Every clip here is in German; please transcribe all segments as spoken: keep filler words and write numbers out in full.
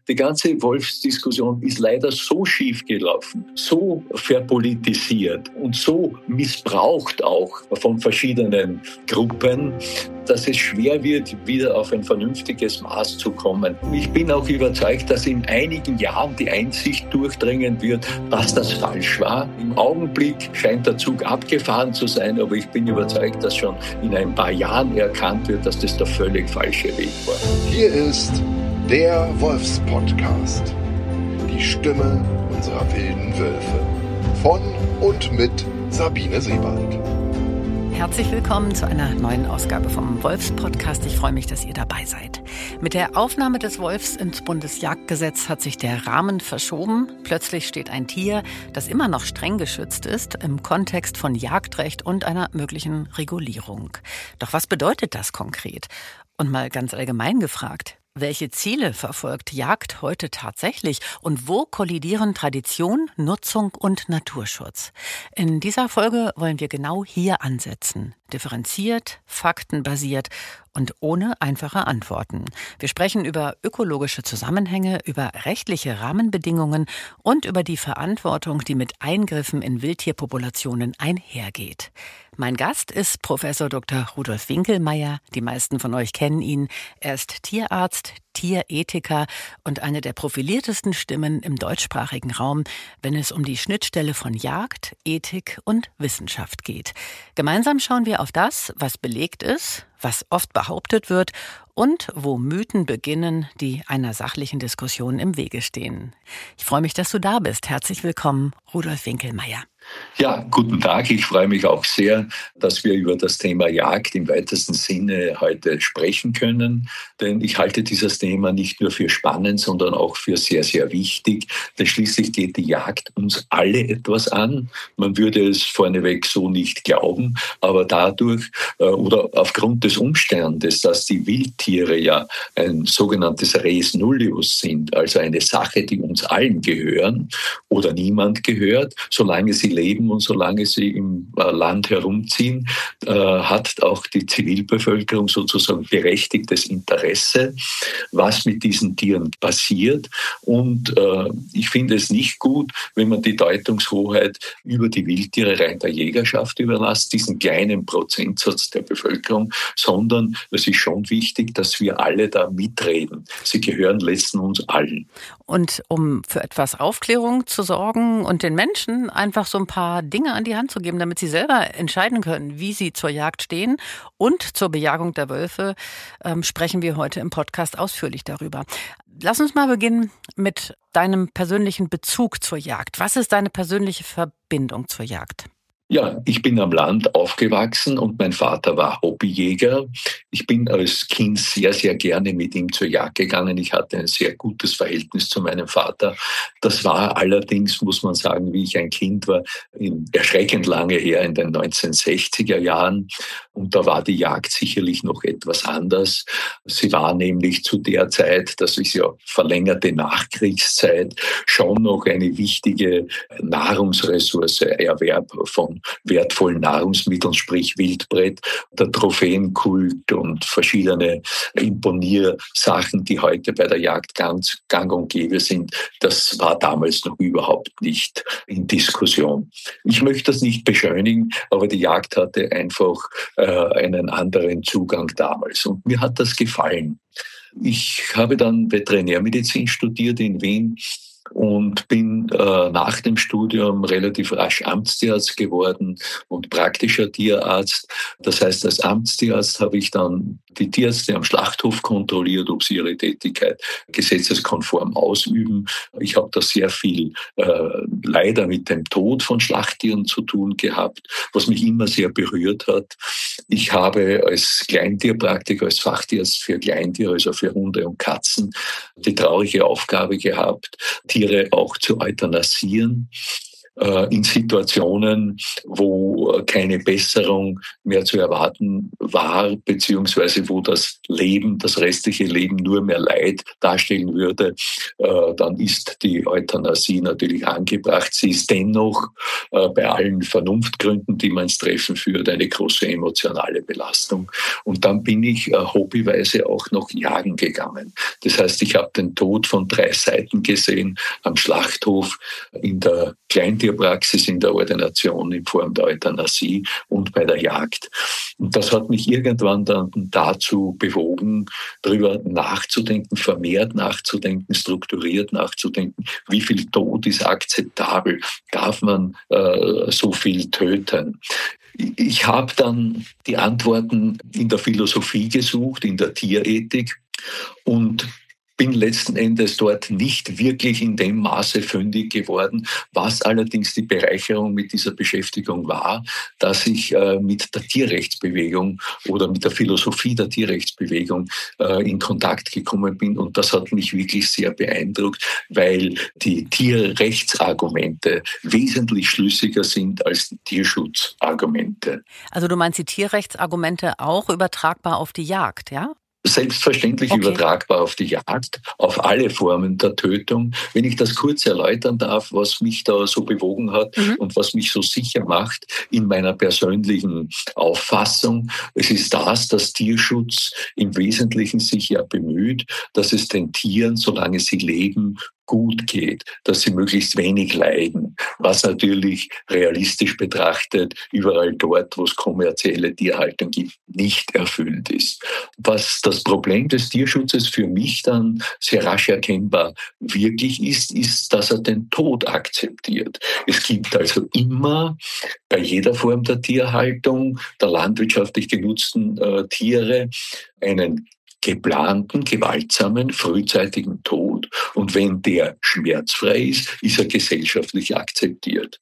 Die ganze Wolfsdiskussion ist leider so schief gelaufen, so verpolitisiert und so missbraucht auch von verschiedenen Gruppen, dass es schwer wird, wieder auf ein vernünftiges Maß zu kommen. Ich bin auch überzeugt, dass in einigen Jahren die Einsicht durchdringen wird, dass das falsch war. Im Augenblick scheint der Zug abgefahren zu sein, aber ich bin überzeugt, dass schon in ein paar Jahren erkannt wird, dass das der völlig falsche Weg war. Hier ist der Wolfspodcast. Die Stimme unserer wilden Wölfe. Von und mit Sabine Sebald. Herzlich willkommen zu einer neuen Ausgabe vom Wolfspodcast. Ich freue mich, dass ihr dabei seid. Mit der Aufnahme des Wolfs ins Bundesjagdgesetz hat sich der Rahmen verschoben. Plötzlich steht ein Tier, das immer noch streng geschützt ist, im Kontext von Jagdrecht und einer möglichen Regulierung. Doch was bedeutet das konkret? Und mal ganz allgemein gefragt: Welche Ziele verfolgt Jagd heute tatsächlich und wo kollidieren Tradition, Nutzung und Naturschutz? In dieser Folge wollen wir genau hier ansetzen. Differenziert, faktenbasiert und ohne einfache Antworten. Wir sprechen über ökologische Zusammenhänge, über rechtliche Rahmenbedingungen und über die Verantwortung, die mit Eingriffen in Wildtierpopulationen einhergeht. Mein Gast ist Professor Doktor Rudolf Winkelmeier. Die meisten von euch kennen ihn. Er ist Tierarzt, Tierethiker und eine der profiliertesten Stimmen im deutschsprachigen Raum, wenn es um die Schnittstelle von Jagd, Ethik und Wissenschaft geht. Gemeinsam schauen wir auf das, was belegt ist, was oft behauptet wird und wo Mythen beginnen, die einer sachlichen Diskussion im Wege stehen. Ich freue mich, dass du da bist. Herzlich willkommen, Rudolf Winkelmeier. Ja, guten Tag. Ich freue mich auch sehr, dass wir über das Thema Jagd im weitesten Sinne heute sprechen können. Denn ich halte dieses Thema nicht nur für spannend, sondern auch für sehr, sehr wichtig. Denn schließlich geht die Jagd uns alle etwas an. Man würde es vorneweg so nicht glauben. Aber dadurch äh, oder aufgrund des Umstandes, dass die Wildtiere ja ein sogenanntes Res nullius sind, also eine Sache, die uns allen gehören oder niemand gehört, solange sie leben und solange sie im Land herumziehen, äh, hat auch die Zivilbevölkerung sozusagen berechtigtes Interesse, was mit diesen Tieren passiert. Und äh, ich finde es nicht gut, wenn man die Deutungshoheit über die Wildtiere rein der Jägerschaft überlässt, diesen kleinen Prozentsatz der Bevölkerung, sondern es ist schon wichtig, dass wir alle da mitreden. Sie gehören letzten uns allen. Und um für etwas Aufklärung zu sorgen und den Menschen einfach so ein paar Dinge an die Hand zu geben, damit sie selber entscheiden können, wie sie zur Jagd stehen und zur Bejagung der Wölfe, ähm, sprechen wir heute im Podcast ausführlich darüber. Lass uns mal beginnen mit deinem persönlichen Bezug zur Jagd. Was ist deine persönliche Verbindung zur Jagd? Ja, ich bin am Land aufgewachsen und mein Vater war Hobbyjäger. Ich bin als Kind sehr, sehr gerne mit ihm zur Jagd gegangen. Ich hatte ein sehr gutes Verhältnis zu meinem Vater. Das war allerdings, muss man sagen, wie ich ein Kind war, erschreckend lange her, in den neunzehnhundertsechziger Jahren. Und da war die Jagd sicherlich noch etwas anders. Sie war nämlich zu der Zeit, das ist ja verlängerte Nachkriegszeit, schon noch eine wichtige Nahrungsressource, Erwerb von wertvollen Nahrungsmitteln, sprich Wildbret, der Trophäenkult und verschiedene Imponiersachen, die heute bei der Jagd ganz gang und gäbe sind. Das war damals noch überhaupt nicht in Diskussion. Ich möchte das nicht beschönigen, aber die Jagd hatte einfach äh, einen anderen Zugang damals und mir hat das gefallen. Ich habe dann Veterinärmedizin studiert in Wien und bin äh, nach dem Studium relativ rasch Amtstierarzt geworden und praktischer Tierarzt. Das heißt, als Amtstierarzt habe ich dann die Tierärzte am Schlachthof kontrolliert, ob sie ihre Tätigkeit gesetzeskonform ausüben. Ich habe da sehr viel äh, leider mit dem Tod von Schlachttieren zu tun gehabt, was mich immer sehr berührt hat. Ich habe als Kleintierpraktiker, als Fachtierarzt für Kleintiere, also für Hunde und Katzen, die traurige Aufgabe gehabt, Tiere auch zu euthanasieren. äh, in Situationen, wo keine Besserung mehr zu erwarten war, beziehungsweise wo das Leben, das restliche Leben nur mehr Leid darstellen würde, äh, dann ist die Euthanasie natürlich angebracht. Sie ist dennoch äh, bei allen Vernunftgründen, die man ins Treffen führt, eine große emotionale Belastung. Und dann bin ich äh, hobbyweise auch noch jagen gegangen. Das heißt, ich habe den Tod von drei Seiten gesehen, am Schlachthof, in der Kleintierpraxis, in der Ordination in Form der Euthanasie und bei der Jagd. Und das hat mich irgendwann dann dazu bewogen, darüber nachzudenken, vermehrt nachzudenken, strukturiert nachzudenken, wie viel Tod ist akzeptabel, darf man äh, so viel töten. Ich habe dann die Antworten in der Philosophie gesucht, in der Tierethik und bin letzten Endes dort nicht wirklich in dem Maße fündig geworden, was allerdings die Bereicherung mit dieser Beschäftigung war, dass ich äh, mit der Tierrechtsbewegung oder mit der Philosophie der Tierrechtsbewegung äh, in Kontakt gekommen bin. Und das hat mich wirklich sehr beeindruckt, weil die Tierrechtsargumente wesentlich schlüssiger sind als die Tierschutzargumente. Also du meinst die Tierrechtsargumente auch übertragbar auf die Jagd, ja? Selbstverständlich okay. übertragbar auf die Jagd, auf alle Formen der Tötung. Wenn ich das kurz erläutern darf, was mich da so bewogen hat mhm. und was mich so sicher macht in meiner persönlichen Auffassung, es ist das, dass Tierschutz im Wesentlichen sich ja bemüht, dass es den Tieren, solange sie leben, gut geht, dass sie möglichst wenig leiden, was natürlich realistisch betrachtet überall dort, wo es kommerzielle Tierhaltung gibt, nicht erfüllt ist. Was das Problem des Tierschutzes für mich dann sehr rasch erkennbar wirklich ist, ist, dass er den Tod akzeptiert. Es gibt also immer bei jeder Form der Tierhaltung, der landwirtschaftlich genutzten äh, Tiere, einen geplanten, gewaltsamen, frühzeitigen Tod. Und wenn der schmerzfrei ist, ist er gesellschaftlich akzeptiert.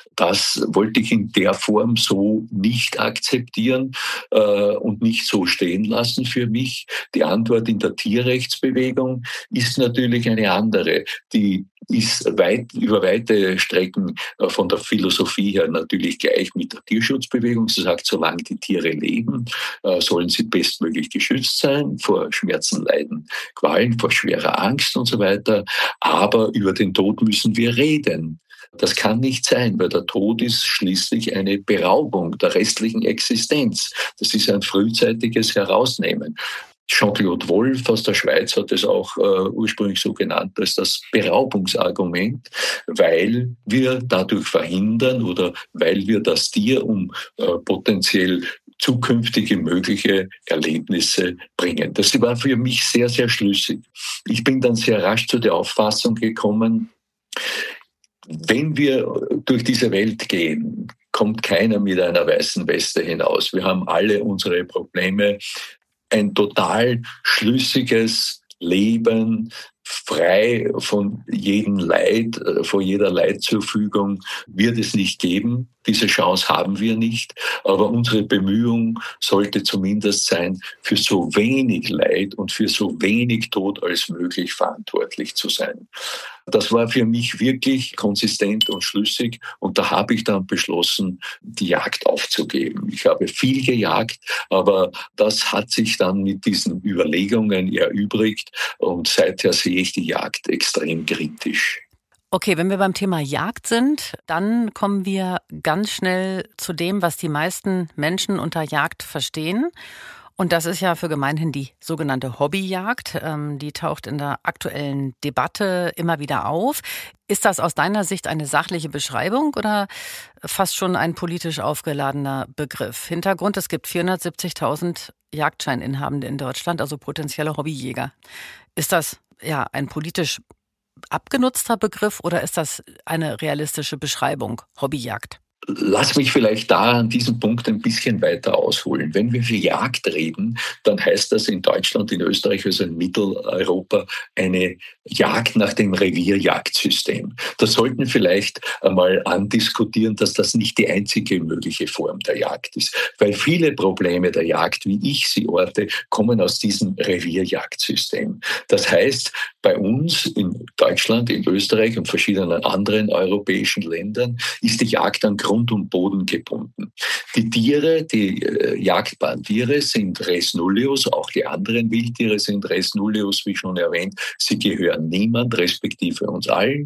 Das wollte ich in der Form so nicht akzeptieren äh, und nicht so stehen lassen für mich. Die Antwort in der Tierrechtsbewegung ist natürlich eine andere. Die ist weit, über weite Strecken äh, von der Philosophie her natürlich gleich mit der Tierschutzbewegung. Sie sagt, solange die Tiere leben, äh, sollen sie bestmöglich geschützt sein vor Schmerzen, Leiden, Qualen, vor schwerer Angst und so weiter. Aber über den Tod müssen wir reden. Das kann nicht sein, weil der Tod ist schließlich eine Beraubung der restlichen Existenz. Das ist ein frühzeitiges Herausnehmen. Jean-Claude Wolff aus der Schweiz hat es auch äh, ursprünglich so genannt als das Beraubungsargument, weil wir dadurch verhindern oder weil wir das Tier um äh, potenziell zukünftige mögliche Erlebnisse bringen. Das war für mich sehr, sehr schlüssig. Ich bin dann sehr rasch zu der Auffassung gekommen, wenn wir durch diese Welt gehen, kommt keiner mit einer weißen Weste hinaus. Wir haben alle unsere Probleme. Ein total schlüssiges Leben, frei von jedem Leid, von jeder Leidzufügung wird es nicht geben. Diese Chance haben wir nicht. Aber unsere Bemühung sollte zumindest sein, für so wenig Leid und für so wenig Tod als möglich verantwortlich zu sein. Das war für mich wirklich konsistent und schlüssig. Und da habe ich dann beschlossen, die Jagd aufzugeben. Ich habe viel gejagt, aber das hat sich dann mit diesen Überlegungen erübrigt. Und seither sehe ich die Jagd extrem kritisch. Okay, wenn wir beim Thema Jagd sind, dann kommen wir ganz schnell zu dem, was die meisten Menschen unter Jagd verstehen. Und das ist ja für gemeinhin die sogenannte Hobbyjagd. Ähm, die taucht in der aktuellen Debatte immer wieder auf. Ist das aus deiner Sicht eine sachliche Beschreibung oder fast schon ein politisch aufgeladener Begriff? Hintergrund, es gibt vierhundertsiebzigtausend Jagdscheininhabende in Deutschland, also potenzielle Hobbyjäger. Ist das ja ein politisch abgenutzter Begriff oder ist das eine realistische Beschreibung, Hobbyjagd? Lass mich vielleicht da an diesem Punkt ein bisschen weiter ausholen. Wenn wir für Jagd reden, dann heißt das in Deutschland, in Österreich, also in Mitteleuropa, eine Jagd nach dem Revierjagdsystem. Da sollten wir vielleicht einmal andiskutieren, dass das nicht die einzige mögliche Form der Jagd ist. Weil viele Probleme der Jagd, wie ich sie orte, kommen aus diesem Revierjagdsystem. Das heißt, bei uns in Deutschland, in Österreich und verschiedenen anderen europäischen Ländern ist die Jagd an Grund und Boden gebunden. Die Tiere, die äh, jagdbaren Tiere sind res nullius, auch die anderen Wildtiere sind res nullius, wie schon erwähnt. Sie gehören niemand, respektive uns allen,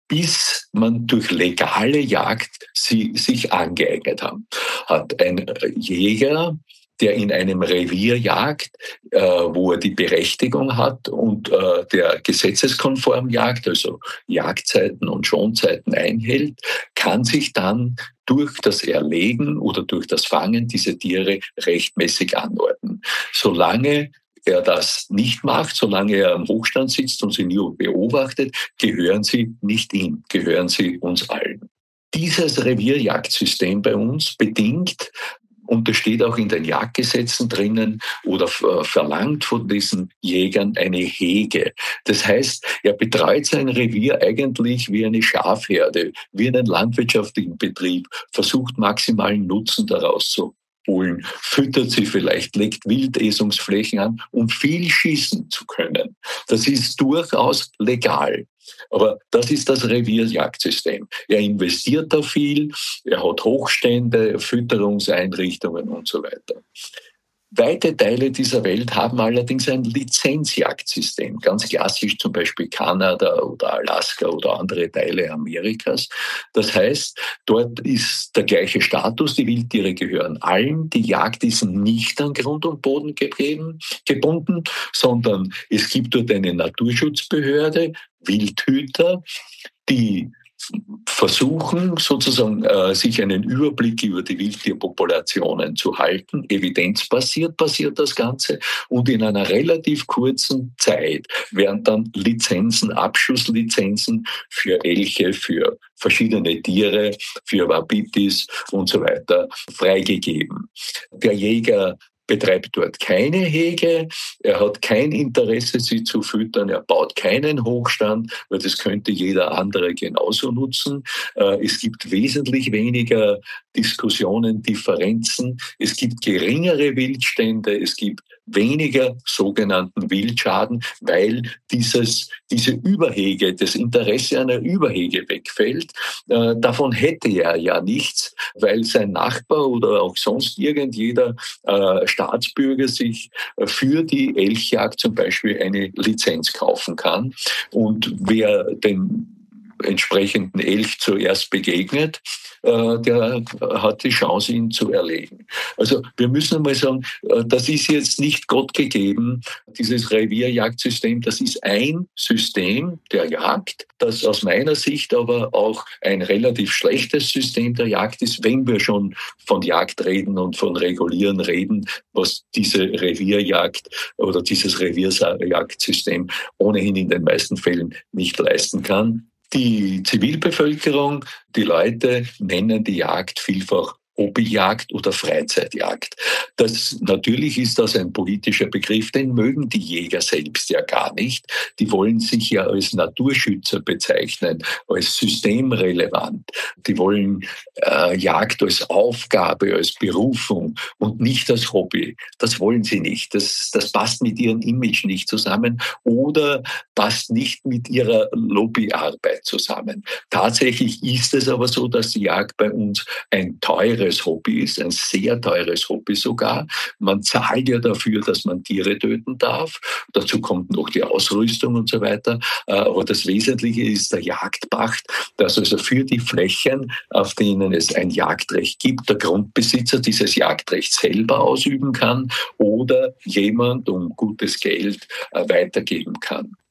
bis man durch legale Jagd sie sich angeeignet haben. Hat ein Jäger, der in einem Revier jagt, äh, wo er die Berechtigung hat und äh, der gesetzeskonform jagt, also Jagdzeiten und Schonzeiten einhält, kann sich dann durch das Erlegen oder durch das Fangen dieser Tiere rechtmäßig anordnen. Solange er das nicht macht, solange er am Hochstand sitzt und sie nur beobachtet, gehören sie nicht ihm, gehören sie uns allen. Dieses Revierjagdsystem bei uns bedingt, und das steht auch in den Jagdgesetzen drinnen oder verlangt von diesen Jägern eine Hege. Das heißt, er betreut sein Revier eigentlich wie eine Schafherde, wie einen landwirtschaftlichen Betrieb, versucht maximalen Nutzen daraus zu holen, füttert sie vielleicht, legt Wildesungsflächen an, um viel schießen zu können. Das ist durchaus legal. Aber das ist das Revierjagdsystem. Er investiert da viel, er hat Hochstände, Fütterungseinrichtungen und so weiter. Weite Teile dieser Welt haben allerdings ein Lizenzjagdsystem, ganz klassisch zum Beispiel Kanada oder Alaska oder andere Teile Amerikas. Das heißt, dort ist der gleiche Status, die Wildtiere gehören allen, die Jagd ist nicht an Grund und Boden gegeben, gebunden, sondern es gibt dort eine Naturschutzbehörde, Wildhüter, die versuchen sozusagen äh, sich einen Überblick über die Wildtierpopulationen zu halten. Evidenzbasiert passiert das Ganze und in einer relativ kurzen Zeit werden dann Lizenzen, Abschusslizenzen für Elche, für verschiedene Tiere, für Wapitis und so weiter freigegeben. Der Jäger betreibt dort keine Hege, er hat kein Interesse, sie zu füttern, er baut keinen Hochstand, weil das könnte jeder andere genauso nutzen. Es gibt wesentlich weniger Diskussionen, Differenzen, es gibt geringere Wildstände, es gibt weniger sogenannten Wildschaden, weil dieses, diese Überhege, das Interesse einer Überhege wegfällt. Äh, davon hätte er ja nichts, weil sein Nachbar oder auch sonst irgendjeder äh, Staatsbürger sich für die Elchjagd zum Beispiel eine Lizenz kaufen kann. Und wer den entsprechenden Elch zuerst begegnet, äh, der hat die Chance, ihn zu erlegen. Also wir müssen einmal sagen, äh, das ist jetzt nicht Gott gegeben, dieses Revierjagdsystem, das ist ein System der Jagd, das aus meiner Sicht aber auch ein relativ schlechtes System der Jagd ist, wenn wir schon von Jagd reden und von Regulieren reden, was diese Revierjagd oder dieses Revierjagdsystem ohnehin in den meisten Fällen nicht leisten kann. Die Zivilbevölkerung, die Leute nennen die Jagd vielfach Hobbyjagd oder Freizeitjagd. Das, natürlich ist das ein politischer Begriff, den mögen die Jäger selbst ja gar nicht. Die wollen sich ja als Naturschützer bezeichnen, als systemrelevant. Die wollen äh, Jagd als Aufgabe, als Berufung und nicht als Hobby. Das wollen sie nicht. Das, das passt mit ihrem Image nicht zusammen oder passt nicht mit ihrer Lobbyarbeit zusammen. Tatsächlich ist es aber so, dass die Jagd bei uns ein teures Hobby ist, ein sehr teures Hobby sogar. Man zahlt ja dafür, dass man Tiere töten darf. Dazu kommt noch die Ausrüstung und so weiter. Aber das Wesentliche ist der Jagdpacht, dass also für die Flächen, auf denen es ein Jagdrecht gibt, der Grundbesitzer dieses Jagdrecht selber ausüben kann oder jemand um gutes Geld weitergeben kann.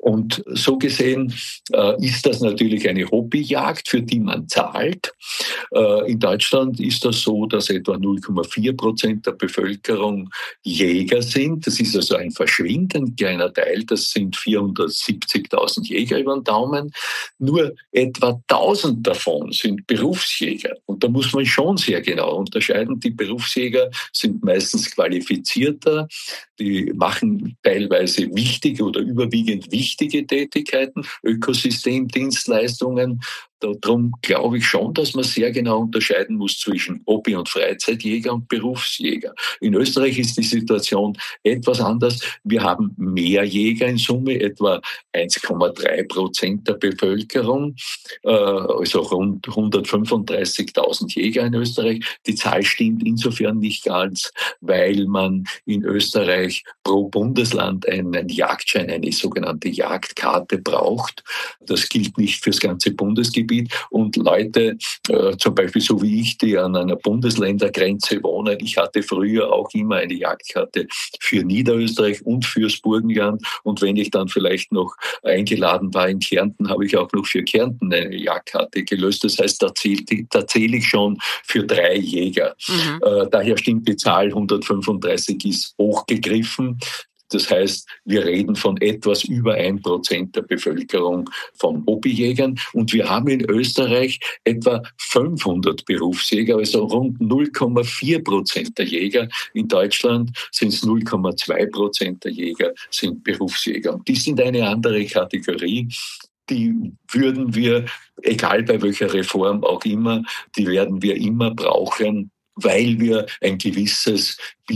Und so gesehen äh, ist das natürlich eine Hobbyjagd, für die man zahlt. Äh, in Deutschland ist das so, dass etwa null Komma vier Prozent der Bevölkerung Jäger sind. Das ist also ein verschwindend kleiner Teil. Das sind vierhundertsiebzigtausend Jäger über den Daumen. Nur etwa tausend davon sind Berufsjäger. Und da muss man schon sehr genau unterscheiden. Die Berufsjäger sind meistens qualifizierter. Die machen teilweise wichtige oder überwiegend wichtige Tätigkeiten, Ökosystemdienstleistungen. Darum glaube ich schon, dass man sehr genau unterscheiden muss zwischen Hobby- und Freizeitjäger und Berufsjäger. In Österreich ist die Situation etwas anders. Wir haben mehr Jäger in Summe, etwa eins Komma drei Prozent der Bevölkerung, also rund hundertfünfunddreißigtausend Jäger in Österreich. Die Zahl stimmt insofern nicht ganz, weil man in Österreich pro Bundesland einen Jagdschein, eine sogenannte Jagdkarte braucht. Das gilt nicht fürs ganze Bundesgebiet. Und Leute, äh, zum Beispiel so wie ich, die an einer Bundesländergrenze wohnen, ich hatte früher auch immer eine Jagdkarte für Niederösterreich und fürs Burgenland. Und wenn ich dann vielleicht noch eingeladen war in Kärnten, habe ich auch noch für Kärnten eine Jagdkarte gelöst. Das heißt, da zähle da zähl ich schon für drei Jäger. Mhm. Äh, daher stimmt die Zahl hundertfünfunddreißig ist hochgegriffen. Das heißt, wir reden von etwas über ein Prozent der Bevölkerung von Hobbyjägern. Und wir haben in Österreich etwa fünfhundert Berufsjäger, also rund null Komma vier Prozent der Jäger. In Deutschland sind es null Komma zwei Prozent der Jäger sind Berufsjäger. Und die sind eine andere Kategorie. Die würden wir, egal bei welcher Reform auch immer, die werden wir immer brauchen, weil wir ein gewisses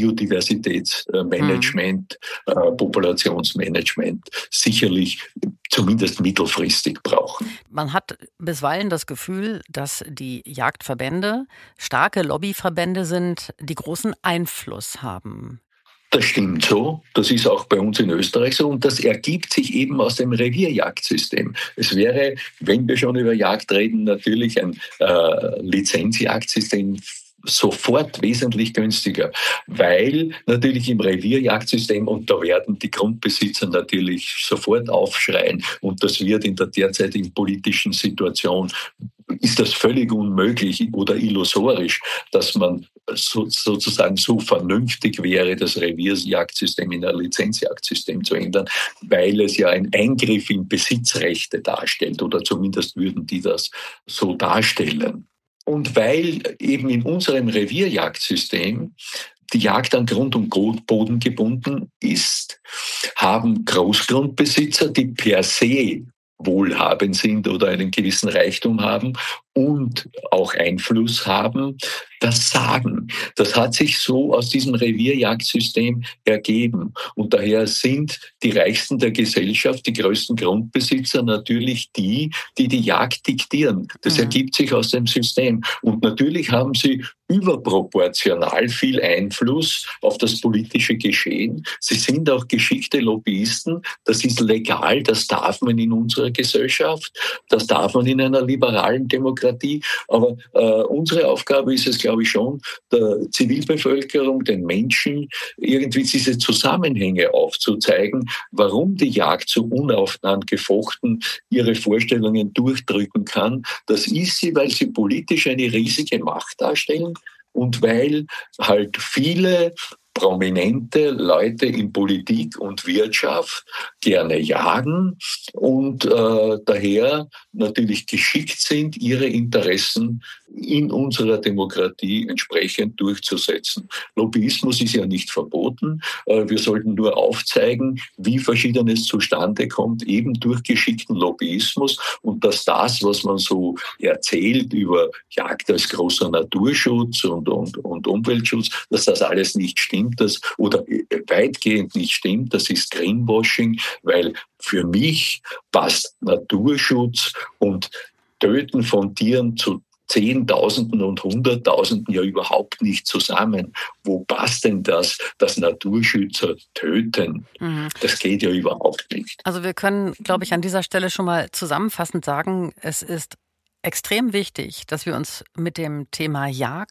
Biodiversitätsmanagement, mhm. äh, Populationsmanagement sicherlich zumindest mittelfristig brauchen. Man hat bisweilen das Gefühl, dass die Jagdverbände starke Lobbyverbände sind, die großen Einfluss haben. Das stimmt so. Das ist auch bei uns in Österreich so. Und das ergibt sich eben aus dem Revierjagdsystem. Es wäre, wenn wir schon über Jagd reden, natürlich ein äh, Lizenzjagdsystem sofort wesentlich günstiger, weil natürlich im Revierjagdsystem, und da werden die Grundbesitzer natürlich sofort aufschreien, und das wird in der derzeitigen politischen Situation, ist das völlig unmöglich oder illusorisch, dass man so, sozusagen so vernünftig wäre, das Revierjagdsystem in ein Lizenzjagdsystem zu ändern, weil es ja ein Eingriff in Besitzrechte darstellt, oder zumindest würden die das so darstellen. Und weil eben in unserem Revierjagdsystem die Jagd an Grund und Boden gebunden ist, haben Großgrundbesitzer, die per se wohlhabend sind oder einen gewissen Reichtum haben und auch Einfluss haben, das Sagen. Das hat sich so aus diesem Revierjagdsystem ergeben. Und daher sind die Reichsten der Gesellschaft, die größten Grundbesitzer, natürlich die, die die Jagd diktieren. Das mhm. ergibt sich aus dem System. Und natürlich haben sie überproportional viel Einfluss auf das politische Geschehen. Sie sind auch geschickte Lobbyisten. Das ist legal, das darf man in unserer Gesellschaft, das darf man in einer liberalen Demokratie. Aber äh, unsere Aufgabe ist es, glaube ich, schon, der Zivilbevölkerung, den Menschen, irgendwie diese Zusammenhänge aufzuzeigen, warum die Jagd so unaufgefochten ihre Vorstellungen durchdrücken kann. Das ist sie, weil sie politisch eine riesige Macht darstellen und weil halt viele prominente Leute in Politik und Wirtschaft gerne jagen und äh, daher natürlich geschickt sind, ihre Interessen in unserer Demokratie entsprechend durchzusetzen. Lobbyismus ist ja nicht verboten. Äh, wir sollten nur aufzeigen, wie Verschiedenes zustande kommt, eben durch geschickten Lobbyismus, und dass das, was man so erzählt über Jagd als großer Naturschutz und, und, und Umweltschutz, dass das alles nicht stimmt. Das, oder weitgehend nicht stimmt, das ist Greenwashing, weil für mich passt Naturschutz und Töten von Tieren zu Zehntausenden und Hunderttausenden ja überhaupt nicht zusammen. Wo passt denn das, dass Naturschützer töten? Mhm. Das geht ja überhaupt nicht. Also wir können, glaube ich, an dieser Stelle schon mal zusammenfassend sagen, es ist extrem wichtig, dass wir uns mit dem Thema Jagd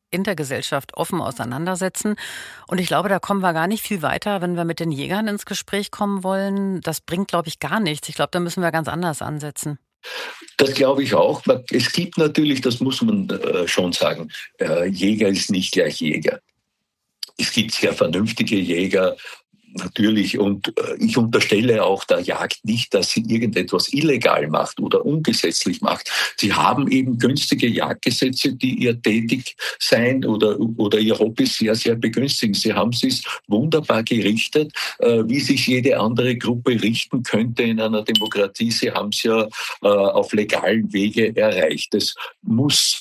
in der Gesellschaft offen auseinandersetzen. Und ich glaube, da kommen wir gar nicht viel weiter, wenn wir mit den Jägern ins Gespräch kommen wollen. Das bringt, glaube ich, gar nichts. Ich glaube, da müssen wir ganz anders ansetzen. Das glaube ich auch. Es gibt natürlich, das muss man schon sagen, Jäger ist nicht gleich Jäger. Es gibt sehr vernünftige Jäger, natürlich, und ich unterstelle auch der Jagd nicht, dass sie irgendetwas illegal macht oder ungesetzlich macht. Sie haben eben günstige Jagdgesetze, die ihr Tätigsein oder, oder ihr Hobby sehr, sehr begünstigen. Sie haben es wunderbar gerichtet, wie sich jede andere Gruppe richten könnte in einer Demokratie. Sie haben es ja auf legalen Wege erreicht. Das muss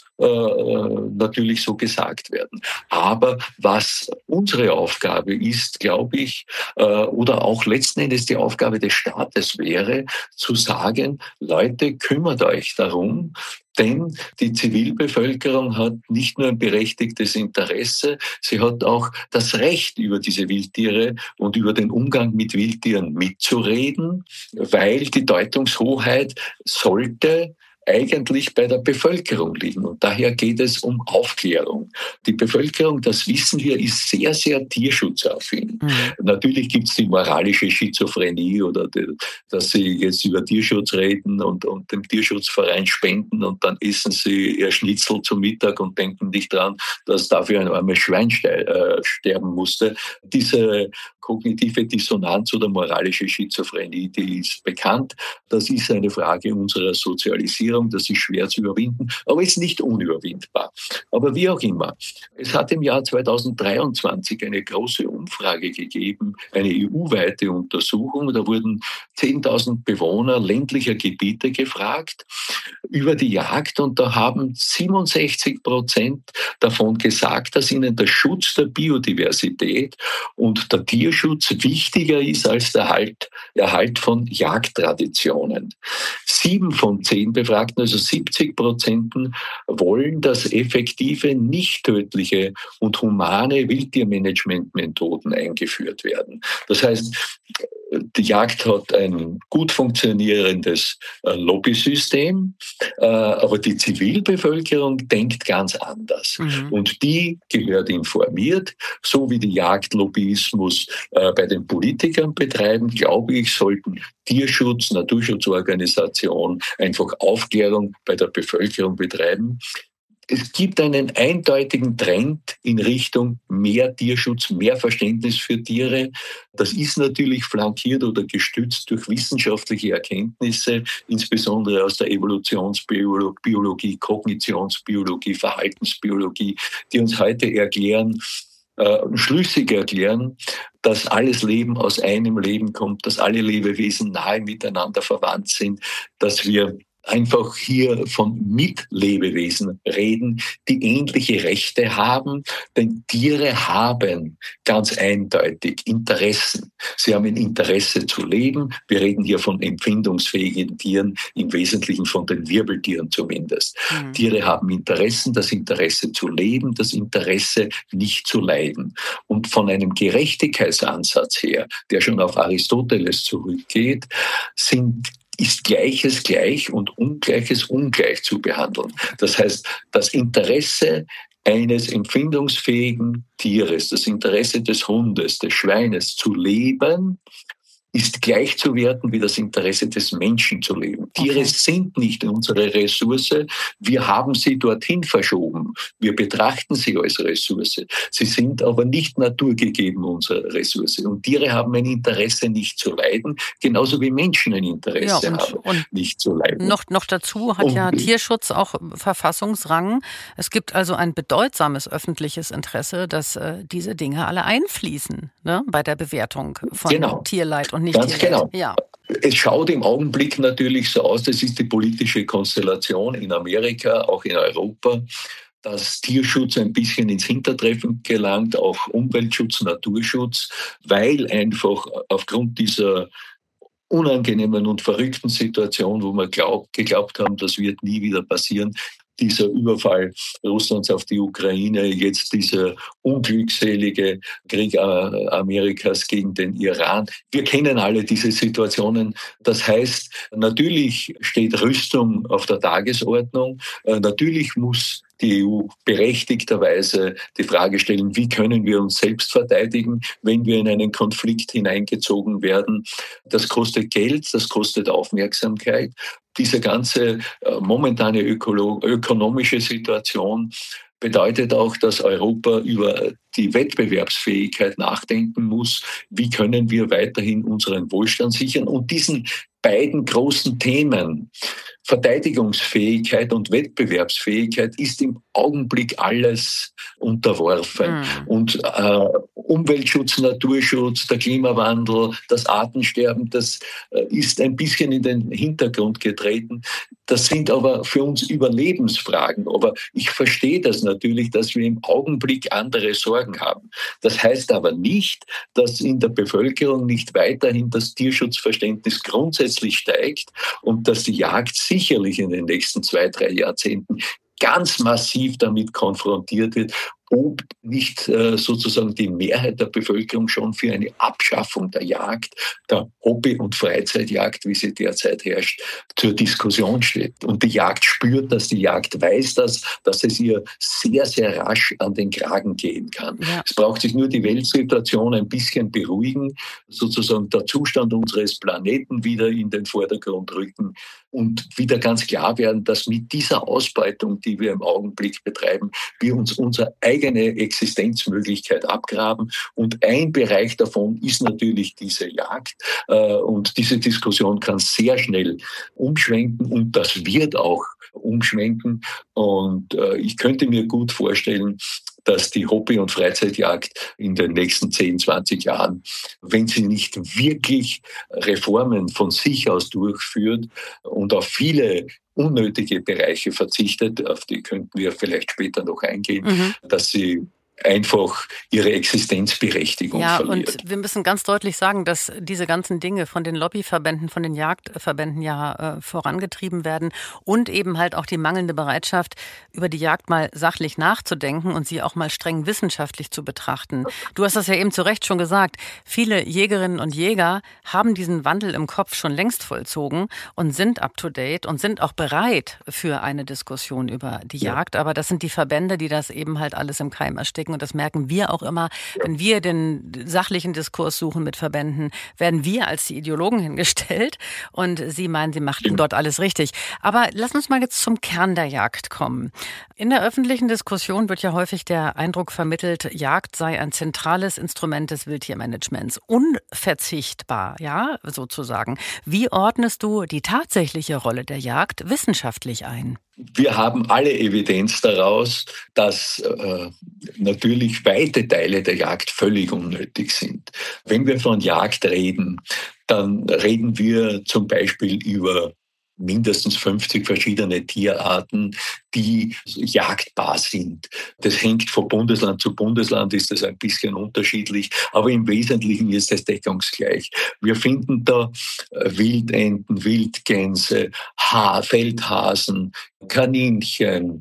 natürlich so gesagt werden. Aber was unsere Aufgabe ist, glaube ich, oder auch letzten Endes die Aufgabe des Staates wäre, zu sagen, Leute, kümmert euch darum, denn die Zivilbevölkerung hat nicht nur ein berechtigtes Interesse, sie hat auch das Recht, über diese Wildtiere und über den Umgang mit Wildtieren mitzureden, weil die Deutungshoheit sollte eigentlich bei der Bevölkerung liegen. Und daher geht es um Aufklärung. Die Bevölkerung, das wissen wir, ist sehr, sehr tierschutzaffin. Mhm. Natürlich gibt es die moralische Schizophrenie oder die, dass sie jetzt über Tierschutz reden und, und dem Tierschutzverein spenden und dann essen sie ihr Schnitzel zum Mittag und denken nicht dran, dass dafür ein armes Schwein äh, sterben musste. Diese kognitive Dissonanz oder moralische Schizophrenie, die ist bekannt. Das ist eine Frage unserer Sozialisierung, das ist schwer zu überwinden, aber ist nicht unüberwindbar. Aber wie auch immer, es hat im Jahr zweitausenddreiundzwanzig eine große Umfrage gegeben, eine E U-weite Untersuchung. Da wurden zehntausend Bewohner ländlicher Gebiete gefragt über die Jagd und da haben siebenundsechzig Prozent davon gesagt, dass ihnen der Schutz der Biodiversität und der Tierschutz wichtiger ist als der Erhalt, Erhalt von Jagdtraditionen. Sieben von zehn Befragten, also siebzig Prozent, wollen, dass effektive, nicht tödliche und humane Wildtiermanagementmethoden eingeführt werden. Das heißt, die Jagd hat ein gut funktionierendes Lobbysystem, aber die Zivilbevölkerung denkt ganz anders. Mhm. Und die gehört informiert, so wie die Jagdlobbyismus bei den Politikern betreiben, glaube ich, sollten Tierschutz, Naturschutzorganisationen einfach Aufklärung bei der Bevölkerung betreiben. Es gibt einen eindeutigen Trend in Richtung mehr Tierschutz, mehr Verständnis für Tiere. Das ist natürlich flankiert oder gestützt durch wissenschaftliche Erkenntnisse, insbesondere aus der Evolutionsbiologie, Kognitionsbiologie, Verhaltensbiologie, die uns heute erklären, äh, schlüssig erklären, dass alles Leben aus einem Leben kommt, dass alle Lebewesen nahe miteinander verwandt sind, dass wir einfach hier von Mitlebewesen reden, die ähnliche Rechte haben, denn Tiere haben ganz eindeutig Interessen. Sie haben ein Interesse zu leben. Wir reden hier von empfindungsfähigen Tieren, im Wesentlichen von den Wirbeltieren zumindest. Mhm. Tiere haben Interessen, das Interesse zu leben, das Interesse nicht zu leiden. Und von einem Gerechtigkeitsansatz her, der schon auf Aristoteles zurückgeht, sind ist Gleiches gleich und Ungleiches ungleich zu behandeln. Das heißt, das Interesse eines empfindungsfähigen Tieres, das Interesse des Hundes, des Schweines zu leben, ist gleichzuwerten wie das Interesse des Menschen zu leben. Tiere okay. sind nicht unsere Ressource, wir haben sie dorthin verschoben. Wir betrachten sie als Ressource. Sie sind aber nicht naturgegeben unsere Ressource. Und Tiere haben ein Interesse, nicht zu leiden, genauso wie Menschen ein Interesse ja, und, haben, und nicht zu leiden. Noch, noch dazu hat und, ja Tierschutz auch Verfassungsrang. Es gibt also ein bedeutsames öffentliches Interesse, dass äh, diese Dinge alle einfließen, ne, bei der Bewertung von genau. Tierleid und nicht Ganz Tierleid. genau. Ja. Es schaut im Augenblick natürlich so aus, das ist die politische Konstellation in Amerika, auch in Europa, dass Tierschutz ein bisschen ins Hintertreffen gelangt, auch Umweltschutz, Naturschutz, weil einfach aufgrund dieser unangenehmen und verrückten Situation, wo wir glaub, geglaubt haben, das wird nie wieder passieren, dieser Überfall Russlands auf die Ukraine, jetzt dieser unglückselige Krieg Amerikas gegen den Iran. Wir kennen alle diese Situationen. Das heißt, natürlich steht Rüstung auf der Tagesordnung. Natürlich muss die E U berechtigterweise die Frage stellen, wie können wir uns selbst verteidigen, wenn wir in einen Konflikt hineingezogen werden. Das kostet Geld, das kostet Aufmerksamkeit. Diese ganze äh, momentane ökolo- ökonomische Situation bedeutet auch, dass Europa über die Wettbewerbsfähigkeit nachdenken muss. Wie können wir weiterhin unseren Wohlstand sichern? Und diesen beiden großen Themen, Verteidigungsfähigkeit und Wettbewerbsfähigkeit, ist im Augenblick alles unterworfen. Mhm. Und äh, Umweltschutz, Naturschutz, der Klimawandel, das Artensterben, das äh, ist ein bisschen in den Hintergrund getreten. Das sind aber für uns Überlebensfragen. Aber ich verstehe das natürlich, dass wir im Augenblick andere Sorgen haben. Das heißt aber nicht, dass in der Bevölkerung nicht weiterhin das Tierschutzverständnis grundsätzlich steigt und dass die Jagd sicherlich in den nächsten zwei, drei Jahrzehnten ganz massiv damit konfrontiert wird, ob nicht äh, sozusagen die Mehrheit der Bevölkerung schon für eine Abschaffung der Jagd, der Hobby- und Freizeitjagd, wie sie derzeit herrscht, zur Diskussion steht. Und die Jagd spürt das, die Jagd weiß das, dass es ihr sehr, sehr rasch an den Kragen gehen kann. Ja. Es braucht sich nur die Weltsituation ein bisschen beruhigen, sozusagen der Zustand unseres Planeten wieder in den Vordergrund rücken und wieder ganz klar werden, dass mit dieser Ausbeutung, die wir im Augenblick betreiben, wir uns unser eigene Existenzmöglichkeit abgraben. Und ein Bereich davon ist natürlich diese Jagd. Und diese Diskussion kann sehr schnell umschwenken und das wird auch umschwenken. Und ich könnte mir gut vorstellen, dass die Hobby- und Freizeitjagd in den nächsten zehn, zwanzig Jahren, wenn sie nicht wirklich Reformen von sich aus durchführt und auf viele unnötige Bereiche verzichtet, auf die könnten wir vielleicht später noch eingehen, mhm. dass sie einfach ihre Existenzberechtigung ja, verliert. Und wir müssen ganz deutlich sagen, dass diese ganzen Dinge von den Lobbyverbänden, von den Jagdverbänden ja äh, vorangetrieben werden und eben halt auch die mangelnde Bereitschaft, über die Jagd mal sachlich nachzudenken und sie auch mal streng wissenschaftlich zu betrachten. Du hast das ja eben zu Recht schon gesagt. Viele Jägerinnen und Jäger haben diesen Wandel im Kopf schon längst vollzogen und sind up to date und sind auch bereit für eine Diskussion über die ja. Jagd. Aber das sind die Verbände, die das eben halt alles im Keim ersticken. Und das merken wir auch immer, wenn wir den sachlichen Diskurs suchen mit Verbänden, werden wir als die Ideologen hingestellt und sie meinen, sie machten dort alles richtig. Aber lass uns mal jetzt zum Kern der Jagd kommen. In der öffentlichen Diskussion wird ja häufig der Eindruck vermittelt, Jagd sei ein zentrales Instrument des Wildtiermanagements. Unverzichtbar, ja, sozusagen. Wie ordnest du die tatsächliche Rolle der Jagd wissenschaftlich ein? Wir haben alle Evidenz daraus, dass äh, natürlich weite Teile der Jagd völlig unnötig sind. Wenn wir von Jagd reden, dann reden wir zum Beispiel über mindestens fünfzig verschiedene Tierarten, die jagdbar sind. Das hängt von Bundesland zu Bundesland, ist das ein bisschen unterschiedlich, aber im Wesentlichen ist es deckungsgleich. Wir finden da Wildenten, Wildgänse, ha- Feldhasen, Kaninchen,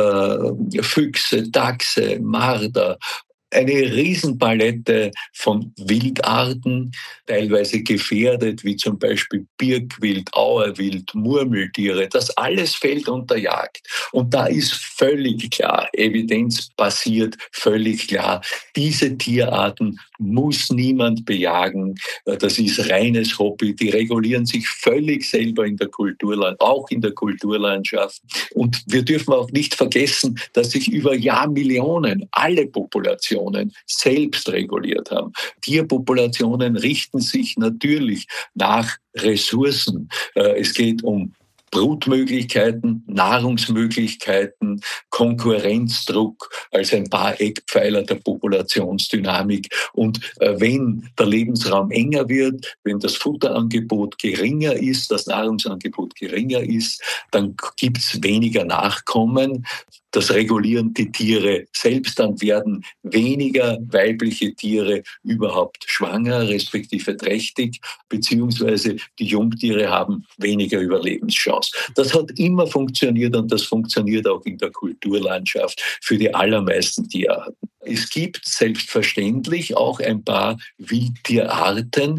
äh, Füchse, Dachse, Marder, eine Riesenpalette von Wildarten, teilweise gefährdet, wie zum Beispiel Birkwild, Auerwild, Murmeltiere. Das alles fällt unter Jagd. Und da ist völlig klar, evidenzbasiert, völlig klar, diese Tierarten muss niemand bejagen. Das ist reines Hobby. Die regulieren sich völlig selber in der Kulturlandschaft, auch in der Kulturlandschaft. Und wir dürfen auch nicht vergessen, dass sich über Jahrmillionen alle Populationen selbst reguliert haben. Tierpopulationen richten sich natürlich nach Ressourcen. Es geht um Brutmöglichkeiten, Nahrungsmöglichkeiten, Konkurrenzdruck als ein paar Eckpfeiler der Populationsdynamik. Und äh, wenn der Lebensraum enger wird, wenn das Futterangebot geringer ist, das Nahrungsangebot geringer ist, dann gibt's weniger Nachkommen. Das regulieren die Tiere selbst, dann werden weniger weibliche Tiere überhaupt schwanger, respektive trächtig, beziehungsweise die Jungtiere haben weniger Überlebenschance. Das hat immer funktioniert und das funktioniert auch in der Kulturlandschaft für die allermeisten Tierarten. Es gibt selbstverständlich auch ein paar Wildtierarten,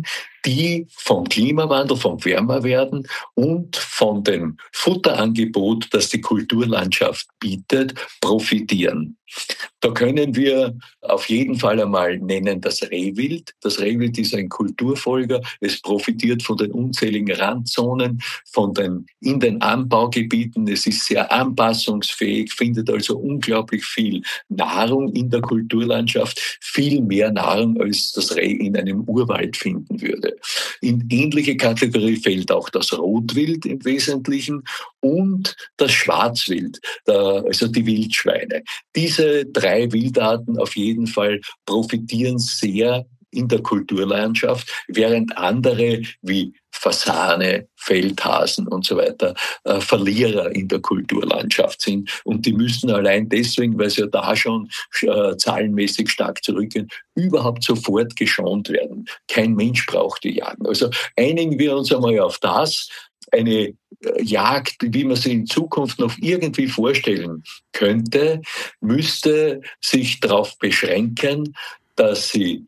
die vom Klimawandel, vom Wärmerwerden und von dem Futterangebot, das die Kulturlandschaft bietet, profitieren. Da können wir auf jeden Fall einmal nennen das Rehwild. Das Rehwild ist ein Kulturfolger. Es profitiert von den unzähligen Randzonen, von den, in den Anbaugebieten. Es ist sehr anpassungsfähig, findet also unglaublich viel Nahrung in der Kulturlandschaft, viel mehr Nahrung, als das Reh in einem Urwald finden würde. In ähnliche Kategorie fällt auch das Rotwild im Wesentlichen und das Schwarzwild, also die Wildschweine. Diese drei Wildarten auf jeden Fall profitieren sehr in der Kulturlandschaft, während andere wie Fasane, Feldhasen und so weiter äh, Verlierer in der Kulturlandschaft sind. Und die müssten allein deswegen, weil sie ja da schon äh, zahlenmäßig stark zurückgehen, überhaupt sofort geschont werden. Kein Mensch braucht die jagen. Also einigen wir uns einmal auf das. Eine Jagd, wie man sie in Zukunft noch irgendwie vorstellen könnte, müsste sich darauf beschränken, dass sie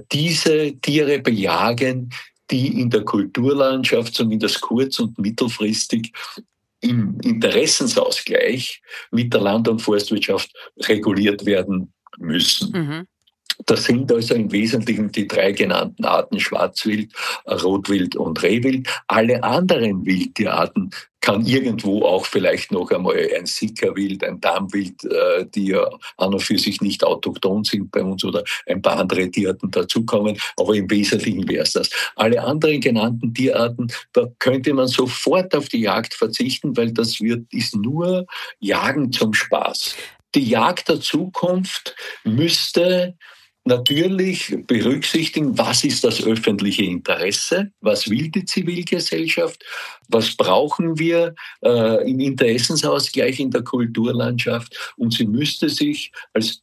diese Tiere bejagen, die in der Kulturlandschaft zumindest kurz- und mittelfristig im Interessensausgleich mit der Land- und Forstwirtschaft reguliert werden müssen. Mhm. Das sind also im Wesentlichen die drei genannten Arten Schwarzwild, Rotwild und Rehwild. Alle anderen Wildtierarten kann irgendwo auch vielleicht noch einmal ein Sickerwild, ein Damwild, die ja an und für sich nicht autochthon sind bei uns, oder ein paar andere Tierarten dazukommen, aber im Wesentlichen wäre es das. Alle anderen genannten Tierarten, da könnte man sofort auf die Jagd verzichten, weil das wird, ist nur Jagen zum Spaß. Die Jagd der Zukunft müsste natürlich berücksichtigen, was ist das öffentliche Interesse, was will die Zivilgesellschaft, was brauchen wir äh, im Interessensausgleich in der Kulturlandschaft, und sie müsste sich als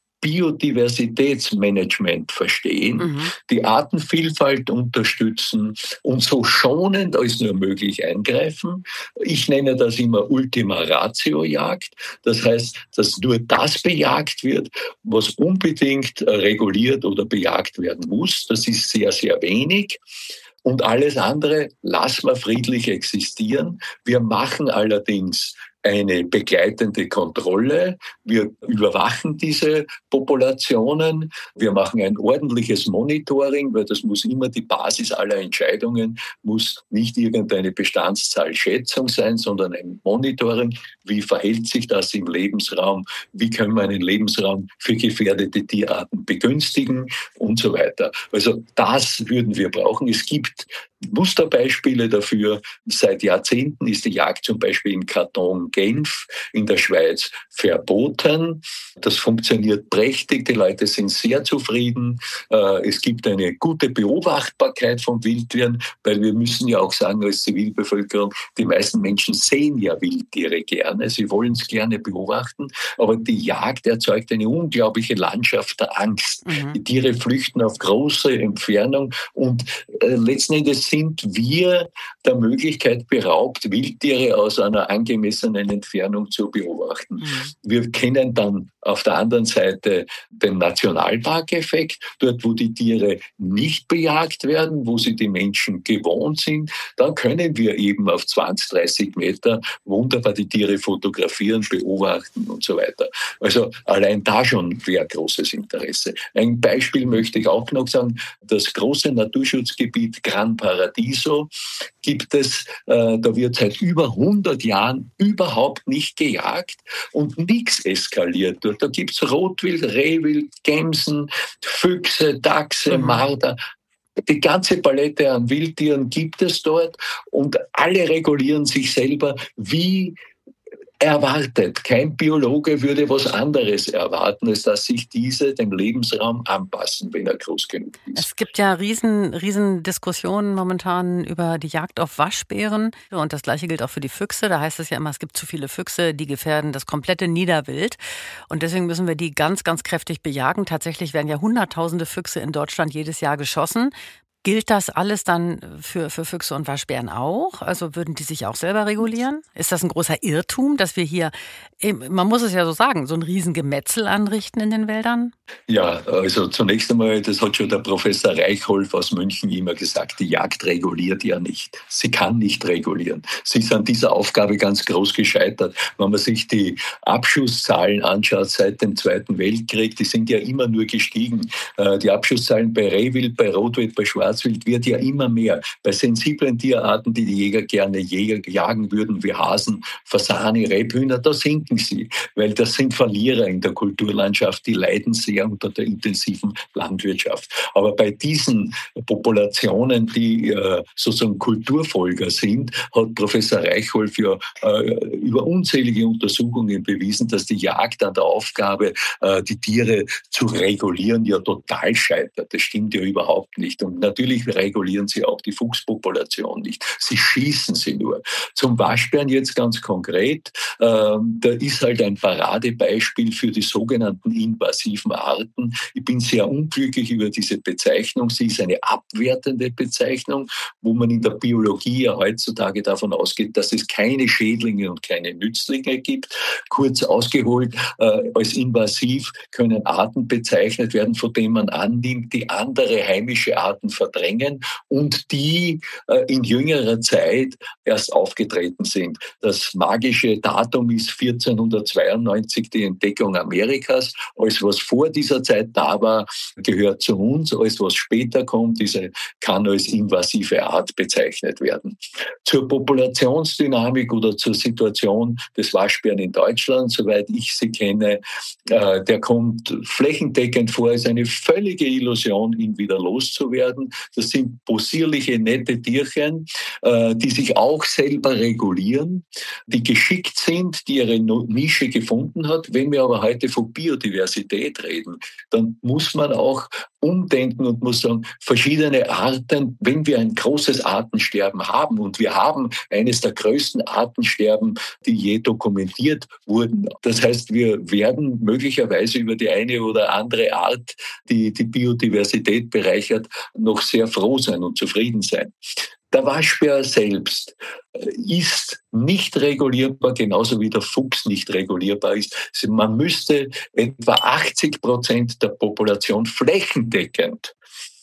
Biodiversitätsmanagement verstehen, mhm. die Artenvielfalt unterstützen und so schonend als nur möglich eingreifen. Ich nenne das immer Ultima Ratio Jagd. Das heißt, dass nur das bejagt wird, was unbedingt reguliert oder bejagt werden muss. Das ist sehr, sehr wenig. Und alles andere lassen wir friedlich existieren. Wir machen allerdings eine begleitende Kontrolle. Wir überwachen diese Populationen. Wir machen ein ordentliches Monitoring, weil das muss immer die Basis aller Entscheidungen, muss nicht irgendeine Bestandszahlschätzung sein, sondern ein Monitoring. Wie verhält sich das im Lebensraum? Wie können wir einen Lebensraum für gefährdete Tierarten begünstigen und so weiter? Also das würden wir brauchen. Es gibt Musterbeispiele dafür. Seit Jahrzehnten ist die Jagd zum Beispiel in Kanton Genf in der Schweiz verboten. Das funktioniert prächtig. Die Leute sind sehr zufrieden. Es gibt eine gute Beobachtbarkeit von Wildtieren, weil wir müssen ja auch sagen, als Zivilbevölkerung, die meisten Menschen sehen ja Wildtiere gerne. Sie wollen es gerne beobachten. Aber die Jagd erzeugt eine unglaubliche Landschaft der Angst. Mhm. Die Tiere flüchten auf große Entfernung und äh, letzten Endes sind wir der Möglichkeit beraubt, Wildtiere aus einer angemessenen Entfernung zu beobachten. Mhm. Wir kennen dann auf der anderen Seite den Nationalparkeffekt, dort wo die Tiere nicht bejagt werden, wo sie die Menschen gewohnt sind, dann können wir eben auf zwanzig, dreißig Meter wunderbar die Tiere fotografieren, beobachten und so weiter. Also allein da schon wäre großes Interesse. Ein Beispiel möchte ich auch noch sagen, das große Naturschutzgebiet Gran Paradiso gibt es, äh, da wird seit über hundert Jahren überhaupt nicht gejagt und nichts eskaliert dort. Da gibt es Rotwild, Rehwild, Gämsen, Füchse, Dachse, mhm. Marder. Die ganze Palette an Wildtieren gibt es dort und alle regulieren sich selber wie erwartet. Kein Biologe würde was anderes erwarten, als dass sich diese dem Lebensraum anpassen, wenn er groß genug ist. Es gibt ja riesen, riesen Diskussionen momentan über die Jagd auf Waschbären und das Gleiche gilt auch für die Füchse. Da heißt es ja immer, es gibt zu viele Füchse, die gefährden das komplette Niederwild und deswegen müssen wir die ganz, ganz kräftig bejagen. Tatsächlich werden ja hunderttausende Füchse in Deutschland jedes Jahr geschossen. Gilt das alles dann für, für Füchse und Waschbären auch? Also würden die sich auch selber regulieren? Ist das ein großer Irrtum, dass wir hier, man muss es ja so sagen, so ein Riesengemetzel anrichten in den Wäldern? Ja, also zunächst einmal, das hat schon der Professor Reichholf aus München immer gesagt, die Jagd reguliert ja nicht. Sie kann nicht regulieren. Sie ist an dieser Aufgabe ganz groß gescheitert. Wenn man sich die Abschusszahlen anschaut seit dem Zweiten Weltkrieg, die sind ja immer nur gestiegen. Die Abschusszahlen bei Rehwild, bei Rotwild, bei Schwarzwild wird ja immer mehr. Bei sensiblen Tierarten, die die Jäger gerne Jäger jagen würden, wie Hasen, Fasane, Rebhühner, da sinken sie. Weil das sind Verlierer in der Kulturlandschaft, die leiden sehr unter der intensiven Landwirtschaft. Aber bei diesen Populationen, die äh, sozusagen Kulturfolger sind, hat Professor Reichholf ja äh, über unzählige Untersuchungen bewiesen, dass die Jagd an der Aufgabe, äh, die Tiere zu regulieren, ja total scheitert. Das stimmt ja überhaupt nicht. Und natürlich regulieren sie auch die Fuchspopulation nicht. Sie schießen sie nur. Zum Waschbären jetzt ganz konkret, äh, da ist halt ein Paradebeispiel für die sogenannten invasiven Arten. Ich bin sehr unglücklich über diese Bezeichnung. Sie ist eine abwertende Bezeichnung, wo man in der Biologie ja heutzutage davon ausgeht, dass es keine Schädlinge und keine Nützlinge gibt. Kurz ausgeholt, äh, als invasiv können Arten bezeichnet werden, von denen man annimmt, die andere heimische Arten verdrängen und die äh, in jüngerer Zeit erst aufgetreten sind. Das magische Datum ist vierzehnhundertzweiundneunzig, die Entdeckung Amerikas. Alles, was vor dieser Zeit da war, gehört zu uns. Alles, was später kommt, diese kann als invasive Art bezeichnet werden. Zur Populationsdynamik oder zur Situation des Waschbären in Deutschland, soweit ich sie kenne, äh, der kommt flächendeckend vor, ist eine völlige Illusion, ihn wieder loszuwerden. Das sind possierliche, nette Tierchen, äh, die sich auch selber regulieren, die geschickt sind, die ihre Nische gefunden hat. Wenn wir aber heute von Biodiversität reden, dann muss man auch umdenken und muss sagen, verschiedene Arten, wenn wir ein großes Artensterben haben, und wir haben eines der größten Artensterben, die je dokumentiert wurden. Das heißt, wir werden möglicherweise über die eine oder andere Art, die die Biodiversität bereichert, noch sehr froh sein und zufrieden sein. Der Waschbär selbst ist nicht regulierbar, genauso wie der Fuchs nicht regulierbar ist. Man müsste etwa achtzig Prozent der Population flächendeckend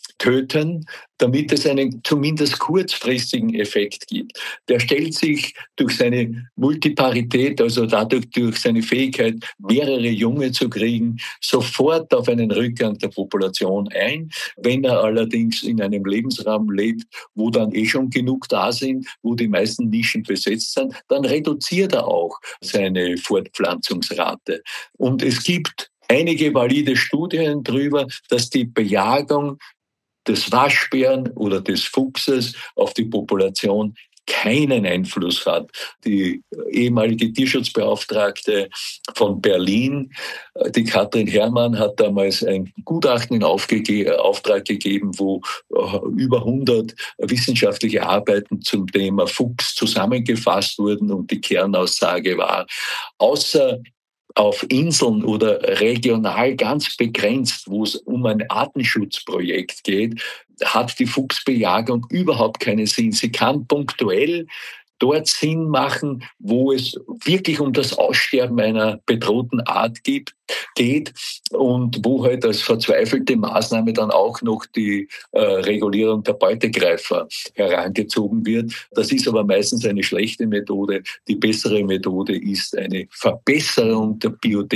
töten, damit es einen zumindest kurzfristigen Effekt gibt. Der stellt sich durch seine Multiparität, also dadurch durch seine Fähigkeit, mehrere Junge zu kriegen, sofort auf einen Rückgang der Population ein. Wenn er allerdings in einem Lebensraum lebt, wo dann eh schon genug da sind, wo die meisten Nischen besetzt sind, dann reduziert er auch seine Fortpflanzungsrate. Und es gibt einige valide Studien darüber, dass die Bejagung des Waschbären oder des Fuchses auf die Population keinen Einfluss hat. Die ehemalige Tierschutzbeauftragte von Berlin, die Katrin Herrmann, hat damals ein Gutachten in Auftrag gegeben, wo über hundert wissenschaftliche Arbeiten zum Thema Fuchs zusammengefasst wurden, und die Kernaussage war, außer auf Inseln oder regional ganz begrenzt, wo es um ein Artenschutzprojekt geht, hat die Fuchsbejagung überhaupt keinen Sinn. Sie kann punktuell dort Sinn machen, wo es wirklich um das Aussterben einer bedrohten Art gibt, geht und wo halt als verzweifelte Maßnahme dann auch noch die äh, Regulierung der Beutegreifer herangezogen wird. Das ist aber meistens eine schlechte Methode. Die bessere Methode ist eine Verbesserung der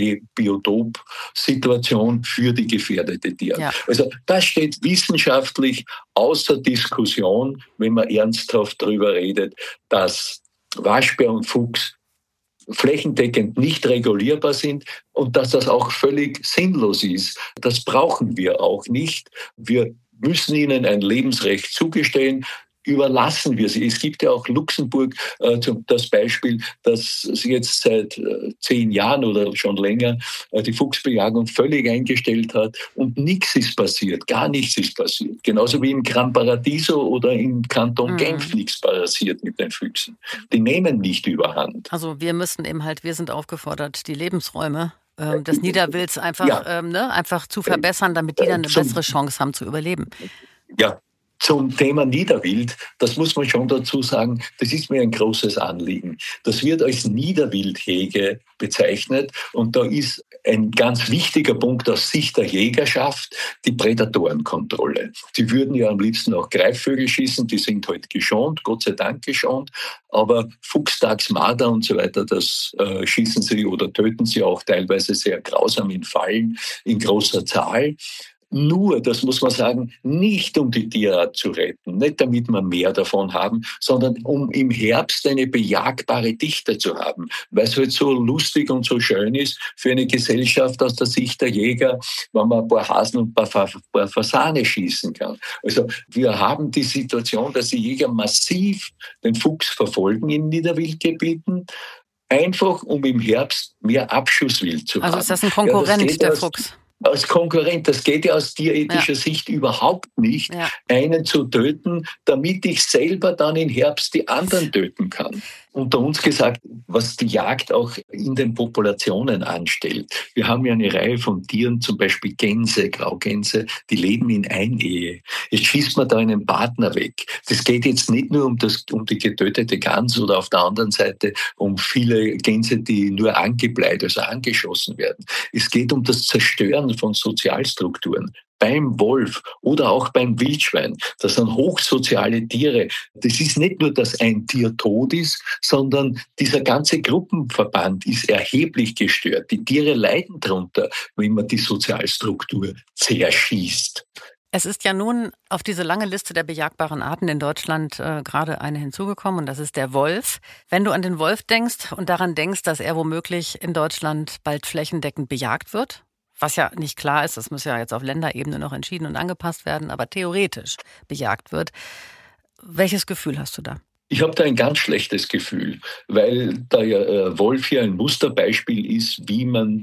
Biotop-Situation für die gefährdete Tiere. Ja. Also das steht wissenschaftlich außer Diskussion, wenn man ernsthaft darüber redet, dass Waschbär und Fuchs flächendeckend nicht regulierbar sind und dass das auch völlig sinnlos ist. Das brauchen wir auch nicht. Wir müssen ihnen ein Lebensrecht zugestehen. Überlassen wir sie. Es gibt ja auch Luxemburg äh, das Beispiel, dass sie jetzt seit äh, zehn Jahren oder schon länger äh, die Fuchsbejagung völlig eingestellt hat und nichts ist passiert, gar nichts ist passiert. Genauso wie im Gran Paradiso oder im Kanton mhm. Genf nichts passiert mit den Füchsen. Die nehmen nicht überhand. Also wir müssen eben halt, wir sind aufgefordert, die Lebensräume ähm, des Niederwilds einfach, ja. ähm, ne, einfach zu verbessern, damit die dann eine bessere Chance haben zu überleben. Ja. Zum Thema Niederwild, das muss man schon dazu sagen, das ist mir ein großes Anliegen. Das wird als Niederwildhege bezeichnet und da ist ein ganz wichtiger Punkt aus Sicht der Jägerschaft die Prädatorenkontrolle. Die würden ja am liebsten auch Greifvögel schießen, die sind halt geschont, Gott sei Dank geschont, aber Fuchs, Dachs, Marder und so weiter, das äh, schießen sie oder töten sie auch teilweise sehr grausam in Fallen in großer Zahl. Nur, das muss man sagen, nicht um die Tierart zu retten, nicht damit wir mehr davon haben, sondern um im Herbst eine bejagbare Dichte zu haben, weil es halt so lustig und so schön ist für eine Gesellschaft aus der Sicht der Jäger, wenn man ein paar Hasen und ein paar, paar Fasane schießen kann. Also wir haben die Situation, dass die Jäger massiv den Fuchs verfolgen in Niederwildgebieten, einfach um im Herbst mehr Abschusswild zu haben. Also ist das ein Konkurrent, ja, der aus, Fuchs? Als Konkurrent, das geht ja aus tierethischer Ja. Sicht überhaupt nicht, Ja. einen zu töten, damit ich selber dann im Herbst die anderen töten kann. Unter uns gesagt, was die Jagd auch in den Populationen anstellt. Wir haben ja eine Reihe von Tieren, zum Beispiel Gänse, Graugänse, die leben in Einehe. Jetzt schießt man da einen Partner weg. Das geht jetzt nicht nur um, das, um die getötete Gans oder auf der anderen Seite um viele Gänse, die nur angebleit, also angeschossen werden. Es geht um das Zerstören von Sozialstrukturen. Beim Wolf oder auch beim Wildschwein. Das sind hochsoziale Tiere. Das ist nicht nur, dass ein Tier tot ist, sondern dieser ganze Gruppenverband ist erheblich gestört. Die Tiere leiden darunter, wenn man die Sozialstruktur zerschießt. Es ist ja nun auf diese lange Liste der bejagbaren Arten in Deutschland äh, gerade eine hinzugekommen und das ist der Wolf. Wenn du an den Wolf denkst und daran denkst, dass er womöglich in Deutschland bald flächendeckend bejagt wird, was ja nicht klar ist, das muss ja jetzt auf Länderebene noch entschieden und angepasst werden, aber theoretisch bejagt wird. Welches Gefühl hast du da? Ich habe da ein ganz schlechtes Gefühl, weil der äh, Wolf hier ein Musterbeispiel ist, wie man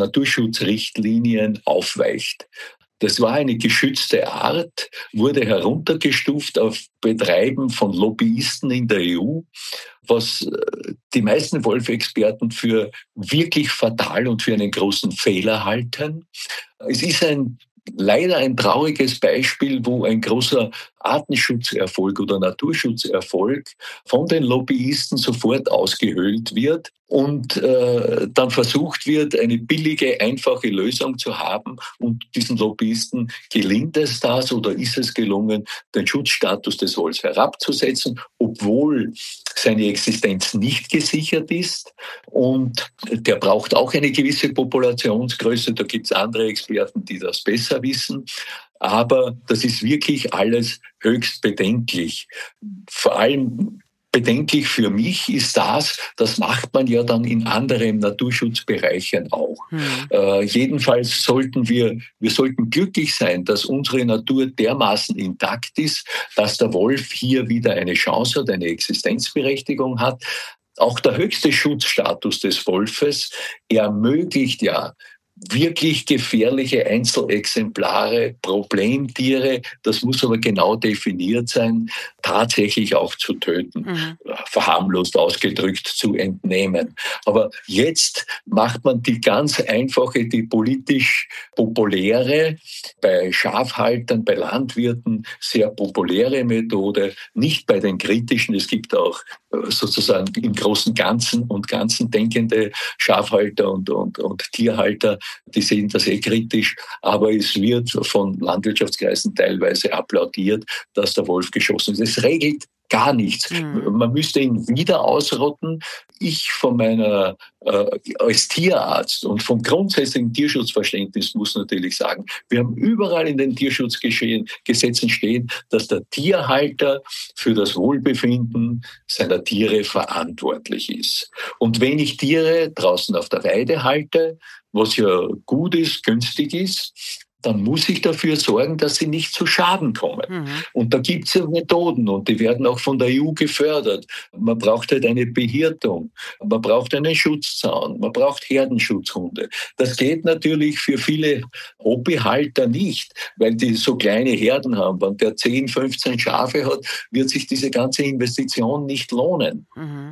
Naturschutzrichtlinien aufweicht. Das war eine geschützte Art, wurde heruntergestuft auf Betreiben von Lobbyisten in der E U, was die meisten Wolfexperten für wirklich fatal und für einen großen Fehler halten. Es ist ein leider ein trauriges Beispiel, wo ein großer Artenschutzerfolg oder Naturschutzerfolg von den Lobbyisten sofort ausgehöhlt wird und äh, dann versucht wird, eine billige, einfache Lösung zu haben. Und diesen Lobbyisten gelingt es das oder ist es gelungen, den Schutzstatus des Wolfs herabzusetzen, obwohl seine Existenz nicht gesichert ist. Und der braucht auch eine gewisse Populationsgröße. Da gibt es andere Experten, die das besser wissen. Aber das ist wirklich alles höchst bedenklich. Vor allem bedenklich für mich ist das, das macht man ja dann in anderen Naturschutzbereichen auch. Hm. Äh, jedenfalls sollten wir, wir sollten glücklich sein, dass unsere Natur dermaßen intakt ist, dass der Wolf hier wieder eine Chance hat, eine Existenzberechtigung hat. Auch der höchste Schutzstatus des Wolfes ermöglicht ja wirklich gefährliche Einzelexemplare, Problemtiere, das muss aber genau definiert sein, tatsächlich auch zu töten, mhm. verharmlost ausgedrückt zu entnehmen. Aber jetzt macht man die ganz einfache, die politisch populäre, bei Schafhaltern, bei Landwirten sehr populäre Methode, nicht bei den kritischen. Es gibt auch sozusagen im großen Ganzen und Ganzen denkende Schafhalter und, und, und Tierhalter, die sehen das eh kritisch, aber es wird von Landwirtschaftskreisen teilweise applaudiert, dass der Wolf geschossen ist. Es regelt gar nichts. Mhm. Man müsste ihn wieder ausrotten. Ich von meiner, äh, als Tierarzt und vom grundsätzlichen Tierschutzverständnis muss natürlich sagen, wir haben überall in den Tierschutzgesetzen stehen, dass der Tierhalter für das Wohlbefinden seiner Tiere verantwortlich ist. Und wenn ich Tiere draußen auf der Weide halte, was ja gut ist, günstig ist, dann muss ich dafür sorgen, dass sie nicht zu Schaden kommen. Mhm. Und da gibt es ja Methoden und die werden auch von der E U gefördert. Man braucht halt eine Behirtung, man braucht einen Schutzzaun, man braucht Herdenschutzhunde. Das geht natürlich für viele Hobbyhalter nicht, weil die so kleine Herden haben. Wenn der zehn, fünfzehn Schafe hat, wird sich diese ganze Investition nicht lohnen. Mhm.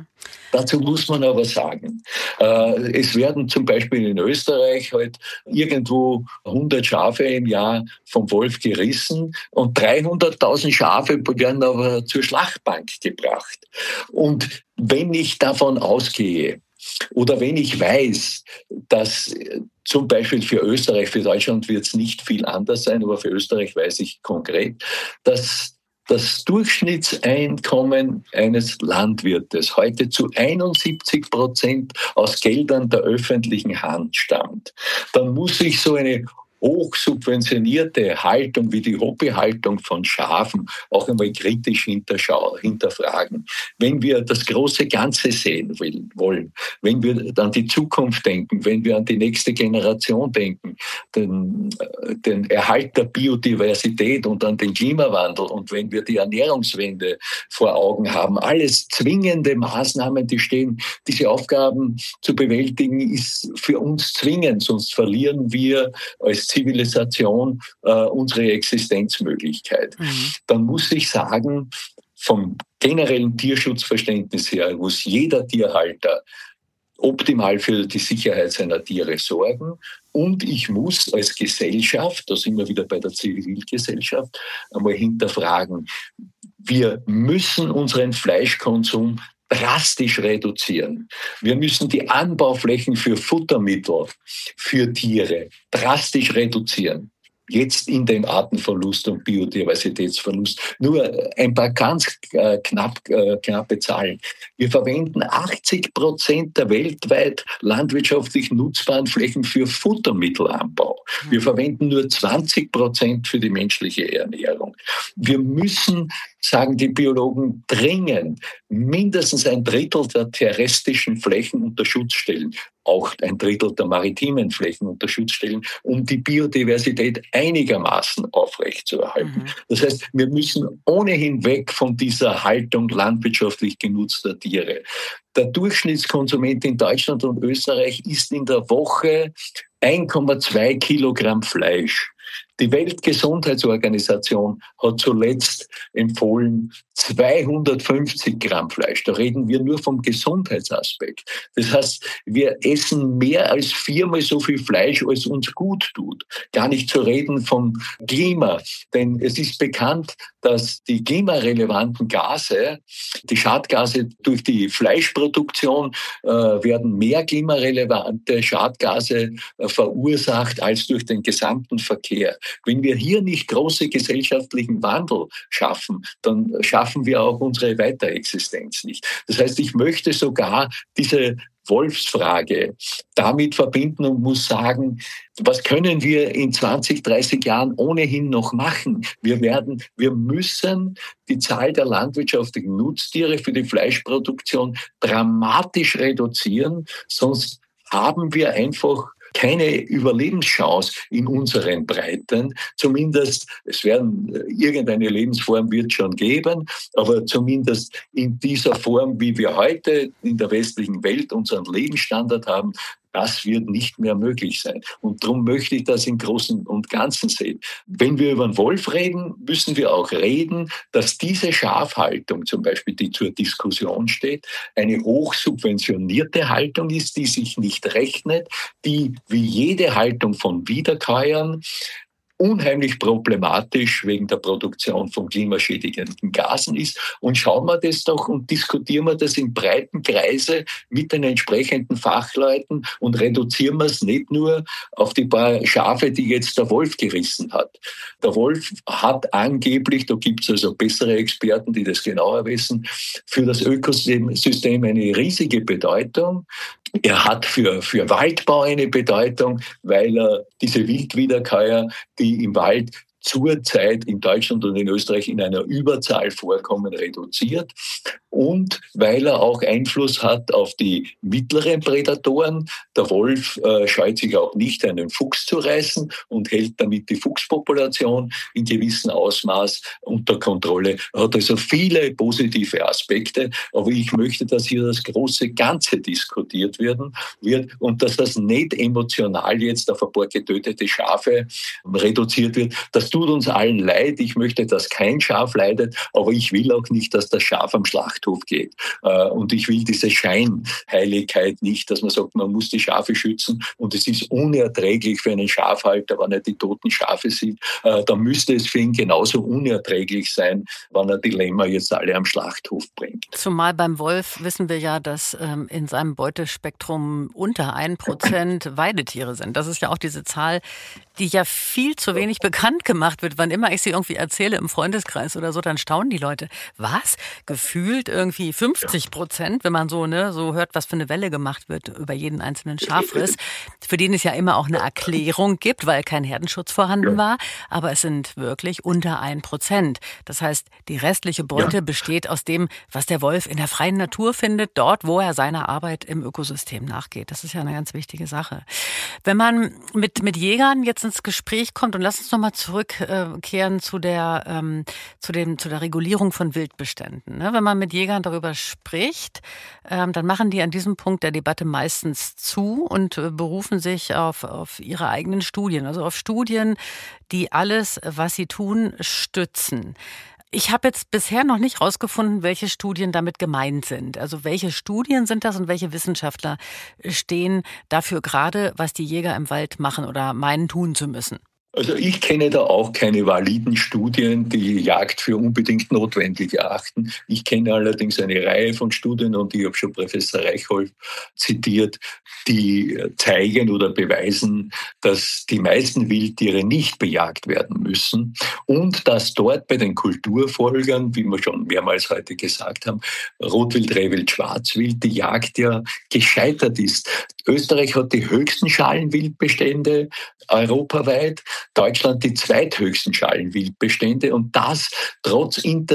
Dazu muss man aber sagen, äh, es werden zum Beispiel in Österreich halt irgendwo hundert Schafe im Jahr vom Wolf gerissen und dreihunderttausend Schafe werden aber zur Schlachtbank gebracht. Und wenn ich davon ausgehe, oder wenn ich weiß, dass zum Beispiel für Österreich, für Deutschland wird es nicht viel anders sein, aber für Österreich weiß ich konkret, dass das Durchschnittseinkommen eines Landwirtes heute zu einundsiebzig Prozent aus Geldern der öffentlichen Hand stammt, dann muss ich so eine hochsubventionierte Haltung wie die Hobbyhaltung von Schafen auch einmal kritisch hinterfragen. Wenn wir das große Ganze sehen wollen, wenn wir an die Zukunft denken, wenn wir an die nächste Generation denken, den, den Erhalt der Biodiversität und an den Klimawandel und wenn wir die Ernährungswende vor Augen haben, alles zwingende Maßnahmen, die stehen, diese Aufgaben zu bewältigen, ist für uns zwingend, sonst verlieren wir als Zivilisation äh, unsere Existenzmöglichkeit. Mhm. Dann muss ich sagen, vom generellen Tierschutzverständnis her muss jeder Tierhalter optimal für die Sicherheit seiner Tiere sorgen. Und ich muss als Gesellschaft, da sind wir wieder bei der Zivilgesellschaft, einmal hinterfragen, wir müssen unseren Fleischkonsum drastisch reduzieren. Wir müssen die Anbauflächen für Futtermittel, für Tiere drastisch reduzieren. Jetzt in dem Artenverlust und Biodiversitätsverlust. Nur ein paar ganz äh, knapp, äh, knappe Zahlen. Wir verwenden achtzig Prozent der weltweit landwirtschaftlich nutzbaren Flächen für Futtermittelanbau. Wir verwenden nur zwanzig Prozent für die menschliche Ernährung. Wir müssen, sagen die Biologen, dringend mindestens ein Drittel der terrestrischen Flächen unter Schutz stellen. Auch ein Drittel der maritimen Flächen unter Schutz stellen, um die Biodiversität einigermaßen aufrechtzuerhalten. Mhm. Das heißt, wir müssen ohnehin weg von dieser Haltung landwirtschaftlich genutzter Tiere. Der Durchschnittskonsument in Deutschland und Österreich isst in der Woche eins Komma zwei Kilogramm Fleisch. Die Weltgesundheitsorganisation hat zuletzt empfohlen zweihundertfünfzig Gramm Fleisch. Da reden wir nur vom Gesundheitsaspekt. Das heißt, wir essen mehr als viermal so viel Fleisch, als uns gut tut. Gar nicht zu reden vom Klima. Denn es ist bekannt, dass die klimarelevanten Gase, die Schadgase durch die Fleischproduktion, äh, werden mehr klimarelevante Schadgase äh, verursacht als durch den gesamten Verkehr. Wenn wir hier nicht große gesellschaftlichen Wandel schaffen, dann schaffen wir auch unsere Weiterexistenz nicht. Das heißt, ich möchte sogar diese Wolfsfrage damit verbinden und muss sagen, was können wir in zwanzig, dreißig Jahren ohnehin noch machen? Wir werden, wir müssen die Zahl der landwirtschaftlichen Nutztiere für die Fleischproduktion dramatisch reduzieren, sonst haben wir einfach keine Überlebenschance in unseren Breiten. Zumindest, es werden, irgendeine Lebensform wird schon geben, aber zumindest in dieser Form, wie wir heute in der westlichen Welt unseren Lebensstandard haben, das wird nicht mehr möglich sein. Und darum möchte ich das im Großen und Ganzen sehen. Wenn wir über den Wolf reden, müssen wir auch reden, dass diese Schafhaltung zum Beispiel, die zur Diskussion steht, eine hochsubventionierte Haltung ist, die sich nicht rechnet, die wie jede Haltung von Wiederkäuern unheimlich problematisch wegen der Produktion von klimaschädigenden Gasen ist. Und schauen wir das doch und diskutieren wir das in breiten Kreise mit den entsprechenden Fachleuten und reduzieren wir es nicht nur auf die paar Schafe, die jetzt der Wolf gerissen hat. Der Wolf hat angeblich, da gibt es also bessere Experten, die das genauer wissen, für das Ökosystem eine riesige Bedeutung. Er hat für, für Waldbau eine Bedeutung, weil er diese Wildwiederkäuer, die im Wald zurzeit in Deutschland und in Österreich in einer Überzahl vorkommen, reduziert. Und weil er auch Einfluss hat auf die mittleren Prädatoren. Der Wolf äh, scheut sich auch nicht, einen Fuchs zu reißen und hält damit die Fuchspopulation in gewissem Ausmaß unter Kontrolle. Er hat also viele positive Aspekte, aber ich möchte, dass hier das große Ganze diskutiert werden wird und dass das nicht emotional jetzt auf ein paar getötete Schafe reduziert wird. Das Das tut uns allen leid. Ich möchte, dass kein Schaf leidet, aber ich will auch nicht, dass das Schaf am Schlachthof geht. Und ich will diese Scheinheiligkeit nicht, dass man sagt, man muss die Schafe schützen und es ist unerträglich für einen Schafhalter, wenn er die toten Schafe sieht. Dann müsste es für ihn genauso unerträglich sein, wenn er die Lämmer jetzt alle am Schlachthof bringt. Zumal beim Wolf wissen wir ja, dass ähm, in seinem Beutespektrum unter ein Prozent Weidetiere sind. Das ist ja auch diese Zahl, die ja viel zu wenig bekannt gemacht wird. Wann immer ich sie irgendwie erzähle im Freundeskreis oder so, dann staunen die Leute. Was? Gefühlt irgendwie fünfzig Prozent, wenn man so ne so hört, was für eine Welle gemacht wird über jeden einzelnen Schafriss, für den es ja immer auch eine Erklärung gibt, weil kein Herdenschutz vorhanden war. Aber es sind wirklich unter ein Prozent. Das heißt, die restliche Beute ja. besteht aus dem, was der Wolf in der freien Natur findet, dort, wo er seiner Arbeit im Ökosystem nachgeht. Das ist ja eine ganz wichtige Sache. Wenn man mit, mit Jägern jetzt ins Gespräch kommt, und lass uns nochmal zurückkehren äh, zu der, ähm, zu dem, zu der Regulierung von Wildbeständen. Ne? Wenn man mit Jägern darüber spricht, ähm, dann machen die an diesem Punkt der Debatte meistens zu und äh, berufen sich auf, auf ihre eigenen Studien, also auf Studien, die alles, was sie tun, stützen. Ich habe jetzt bisher noch nicht rausgefunden, welche Studien damit gemeint sind. Also welche Studien sind das und welche Wissenschaftler stehen dafür gerade, was die Jäger im Wald machen oder meinen tun zu müssen? Also ich kenne da auch keine validen Studien, die Jagd für unbedingt notwendig erachten. Ich kenne allerdings eine Reihe von Studien und ich habe schon Professor Reichholf zitiert, die zeigen oder beweisen, dass die meisten Wildtiere nicht bejagt werden müssen und dass dort bei den Kulturfolgern, wie wir schon mehrmals heute gesagt haben, Rotwild, Rehwild, Schwarzwild, die Jagd ja gescheitert ist. Österreich hat die höchsten Schalenwildbestände europaweit, Deutschland die zweithöchsten Schalenwildbestände und das trotz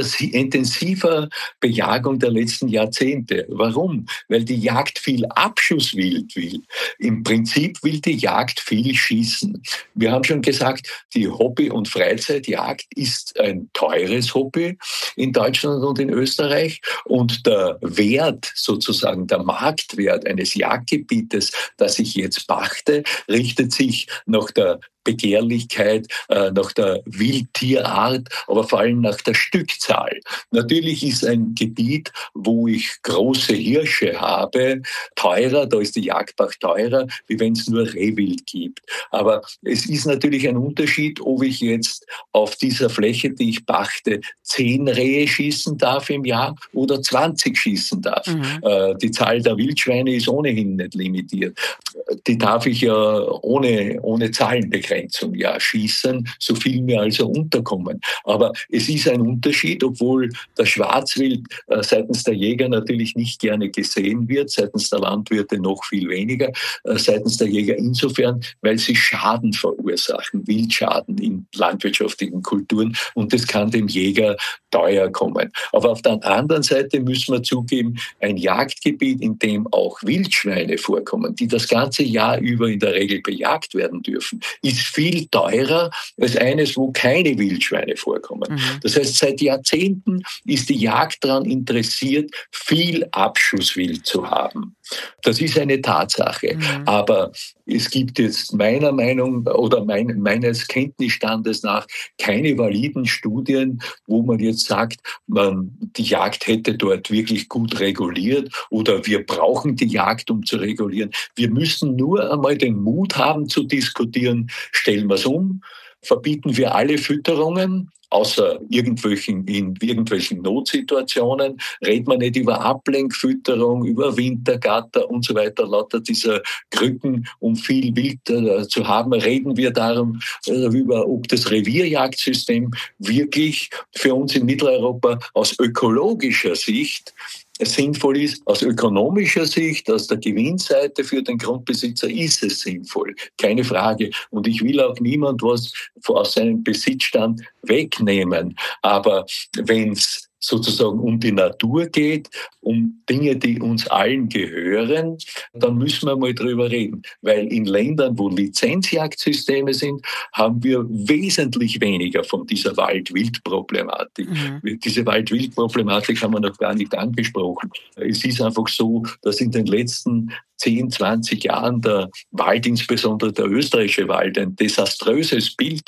intensiver Bejagung der letzten Jahrzehnte. Warum? Weil die Jagd viel Abschusswild will. Im Prinzip will die Jagd viel schießen. Wir haben schon gesagt, die Hobby- und Freizeitjagd ist ein teures Hobby in Deutschland und in Österreich und der Wert, sozusagen der Marktwert eines Jagdgebietes, das ich jetzt pachte, richtet sich nach der Begehrlichkeit, äh, nach der Wildtierart, aber vor allem nach der Stückzahl. Natürlich ist ein Gebiet, wo ich große Hirsche habe, teurer, da ist die Jagdpacht teurer, wie wenn es nur Rehwild gibt. Aber es ist natürlich ein Unterschied, ob ich jetzt auf dieser Fläche, die ich pachte, zehn Rehe schießen darf im Jahr oder zwanzig schießen darf. Mhm. Äh, die Zahl der Wildschweine ist ohnehin nicht limitiert. Die darf ich ja ohne, ohne Zahlenbegrenzung zum Jahr schießen, so viel mir also unterkommen. Aber es ist ein Unterschied, obwohl das Schwarzwild äh, seitens der Jäger natürlich nicht gerne gesehen wird, seitens der Landwirte noch viel weniger, äh, seitens der Jäger insofern, weil sie Schaden verursachen, Wildschaden in landwirtschaftlichen Kulturen und das kann dem Jäger teuer kommen. Aber auf der anderen Seite müssen wir zugeben, ein Jagdgebiet, in dem auch Wildschweine vorkommen, die das ganze Jahr über in der Regel bejagt werden dürfen, ist viel teurer als eines, wo keine Wildschweine vorkommen. Mhm. Das heißt, seit Jahrzehnten ist die Jagd daran interessiert, viel Abschusswild zu haben. Das ist eine Tatsache. Mhm. Aber es gibt jetzt meiner Meinung oder mein, meines Kenntnisstandes nach keine validen Studien, wo man jetzt sagt, man, die Jagd hätte dort wirklich gut reguliert oder wir brauchen die Jagd, um zu regulieren. Wir müssen nur einmal den Mut haben zu diskutieren, stellen wir es um, verbieten wir alle Fütterungen, außer irgendwelchen, in irgendwelchen Notsituationen, redet man nicht über Ablenkfütterung, über Wintergatter und so weiter, lauter dieser Krücken, um viel Wild äh, zu haben, reden wir darum, äh, über, ob das Revierjagdsystem wirklich für uns in Mitteleuropa aus ökologischer Sicht sinnvoll ist. Aus ökonomischer Sicht, aus der Gewinnseite für den Grundbesitzer ist es sinnvoll. Keine Frage. Und ich will auch niemand was aus seinem Besitzstand wegnehmen. Aber wenn es sozusagen um die Natur geht, um Dinge, die uns allen gehören, dann müssen wir mal drüber reden. Weil in Ländern, wo Lizenzjagdsysteme sind, haben wir wesentlich weniger von dieser Wald-Wild-Problematik. Mhm. Diese Wald-Wild-Problematik haben wir noch gar nicht angesprochen. Es ist einfach so, dass in den letzten zehn, zwanzig Jahren der Wald, insbesondere der österreichische Wald, ein desaströses Bild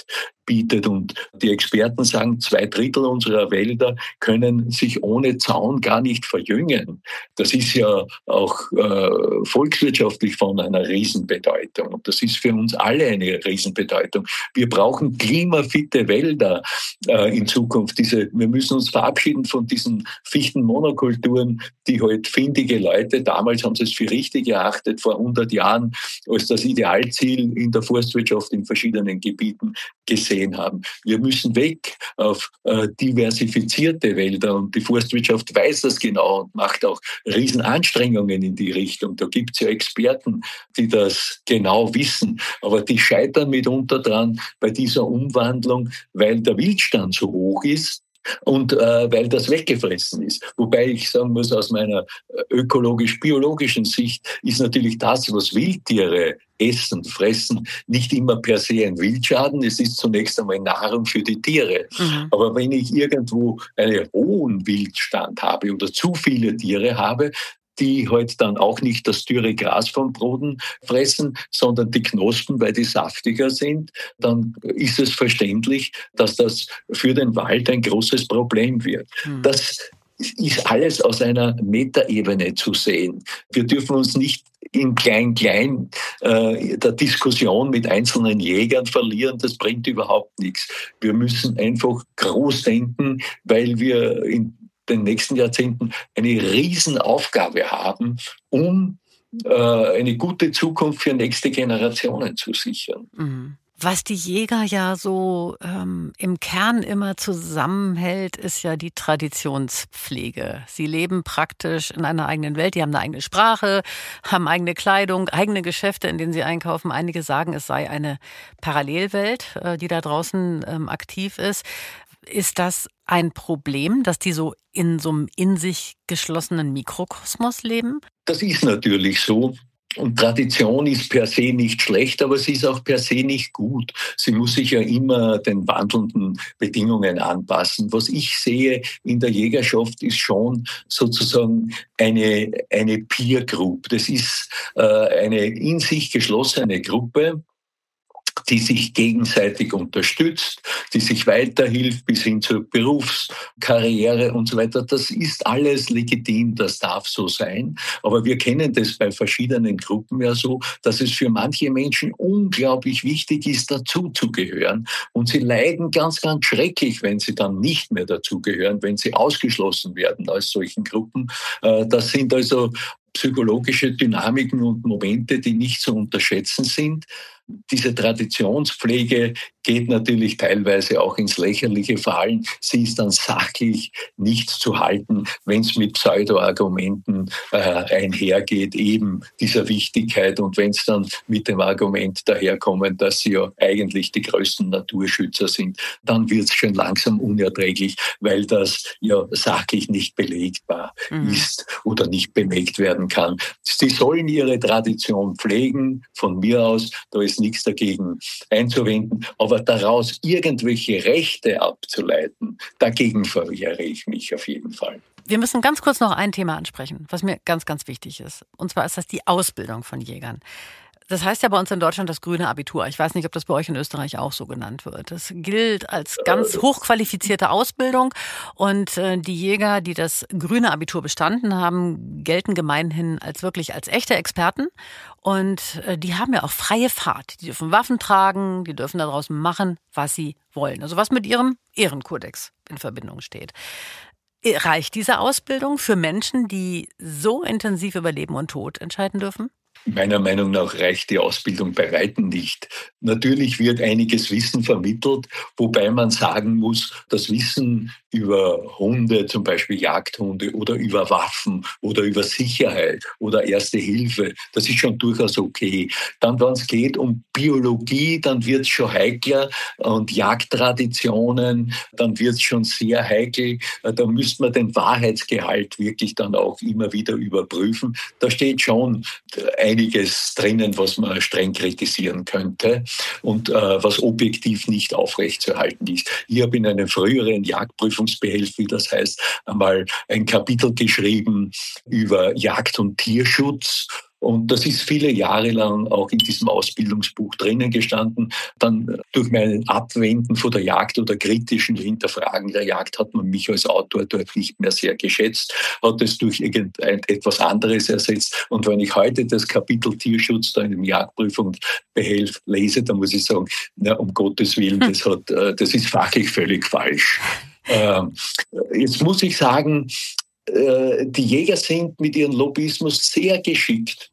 bietet. Und die Experten sagen, zwei Drittel unserer Wälder können sich ohne Zaun gar nicht verjüngen. Das ist ja auch äh, volkswirtschaftlich von einer Riesenbedeutung. Und das ist für uns alle eine Riesenbedeutung. Wir brauchen klimafitte Wälder äh, in Zukunft. Diese, wir müssen uns verabschieden von diesen Fichtenmonokulturen, die halt findige Leute, damals haben sie es für richtig erachtet, vor hundert Jahren als das Idealziel in der Forstwirtschaft in verschiedenen Gebieten gesehen haben. Wir müssen weg auf äh, diversifizierte Wälder und die Forstwirtschaft weiß das genau und macht auch Riesenanstrengungen in die Richtung. Da gibt es ja Experten, die das genau wissen, aber die scheitern mitunter dran bei dieser Umwandlung, weil der Wildstand so hoch ist und äh, weil das weggefressen ist. Wobei ich sagen muss, aus meiner ökologisch-biologischen Sicht ist natürlich das, was Wildtiere essen, fressen, nicht immer per se ein Wildschaden. Es ist zunächst einmal Nahrung für die Tiere. Mhm. Aber wenn ich irgendwo einen hohen Wildstand habe oder zu viele Tiere habe, die halt dann auch nicht das dürre Gras vom Boden fressen, sondern die Knospen, weil die saftiger sind, dann ist es verständlich, dass das für den Wald ein großes Problem wird. Mhm. Das ist alles aus einer Metaebene zu sehen. Wir dürfen uns nicht in Klein-Klein äh, der Diskussion mit einzelnen Jägern verlieren. Das bringt überhaupt nichts. Wir müssen einfach groß denken, weil wir in den nächsten Jahrzehnten eine Riesenaufgabe haben, um äh, eine gute Zukunft für nächste Generationen zu sichern. Mhm. Was die Jäger ja so ähm, im Kern immer zusammenhält, ist ja die Traditionspflege. Sie leben praktisch in einer eigenen Welt, die haben eine eigene Sprache, haben eigene Kleidung, eigene Geschäfte, in denen sie einkaufen. Einige sagen, es sei eine Parallelwelt, äh, die da draußen ähm, aktiv ist. Ist das ein Problem, dass die so in so einem in sich geschlossenen Mikrokosmos leben? Das ist natürlich so. Und Tradition ist per se nicht schlecht, aber sie ist auch per se nicht gut. Sie muss sich ja immer den wandelnden Bedingungen anpassen. Was ich sehe in der Jägerschaft ist schon sozusagen eine, eine Peer Group. Das ist äh, eine in sich geschlossene Gruppe, die sich gegenseitig unterstützt, die sich weiterhilft bis hin zur Berufskarriere und so weiter. Das ist alles legitim, das darf so sein. Aber wir kennen das bei verschiedenen Gruppen ja so, dass es für manche Menschen unglaublich wichtig ist, dazuzugehören. Und sie leiden ganz, ganz schrecklich, wenn sie dann nicht mehr dazugehören, wenn sie ausgeschlossen werden aus solchen Gruppen. Das sind also psychologische Dynamiken und Momente, die nicht zu unterschätzen sind. Diese Traditionspflege geht natürlich teilweise auch ins Lächerliche fallen. Sie ist dann sachlich nicht zu halten, wenn es mit Pseudo-Argumenten äh, einhergeht, eben dieser Wichtigkeit. Und wenn es dann mit dem Argument daherkommen, dass sie ja eigentlich die größten Naturschützer sind, dann wird es schon langsam unerträglich, weil das ja sachlich nicht belegbar mhm. ist oder nicht belegt werden kann. Sie sollen ihre Tradition pflegen, von mir aus, da ist nichts dagegen einzuwenden, aber daraus irgendwelche Rechte abzuleiten, dagegen verwehre ich mich auf jeden Fall. Wir müssen ganz kurz noch ein Thema ansprechen, was mir ganz, ganz wichtig ist. Und zwar ist das die Ausbildung von Jägern. Das heißt ja bei uns in Deutschland das grüne Abitur. Ich weiß nicht, ob das bei euch in Österreich auch so genannt wird. Das gilt als ganz hochqualifizierte Ausbildung und äh, die Jäger, die das grüne Abitur bestanden haben, gelten gemeinhin als wirklich als echte Experten und äh, die haben ja auch freie Fahrt. Die dürfen Waffen tragen, die dürfen da draußen machen, was sie wollen. Also was mit ihrem Ehrenkodex in Verbindung steht. Reicht diese Ausbildung für Menschen, die so intensiv über Leben und Tod entscheiden dürfen? Meiner Meinung nach reicht die Ausbildung bei weitem nicht. Natürlich wird einiges Wissen vermittelt, wobei man sagen muss, das Wissen über Hunde, zum Beispiel Jagdhunde, oder über Waffen oder über Sicherheit oder Erste Hilfe, das ist schon durchaus okay. Dann, wenn es geht um Biologie, dann wird es schon heikler und Jagdtraditionen, dann wird es schon sehr heikel. Da müsste man den Wahrheitsgehalt wirklich dann auch immer wieder überprüfen. Da steht schon einiges drinnen, was man streng kritisieren könnte und äh, was objektiv nicht aufrechtzuerhalten ist. Ich habe in einem früheren Jagdprüfungsbehelf, wie das heißt, einmal ein Kapitel geschrieben über Jagd- und Tierschutz. Und das ist viele Jahre lang auch in diesem Ausbildungsbuch drinnen gestanden. Dann durch mein Abwenden von der Jagd oder kritischen Hinterfragen der Jagd hat man mich als Autor dort nicht mehr sehr geschätzt, hat es durch irgendetwas anderes ersetzt. Und wenn ich heute das Kapitel Tierschutz da in dem Jagdprüfungsbehelf lese, dann muss ich sagen, na, um Gottes Willen, das, hat, das ist fachlich völlig falsch. Jetzt muss ich sagen, die Jäger sind mit ihrem Lobbyismus sehr geschickt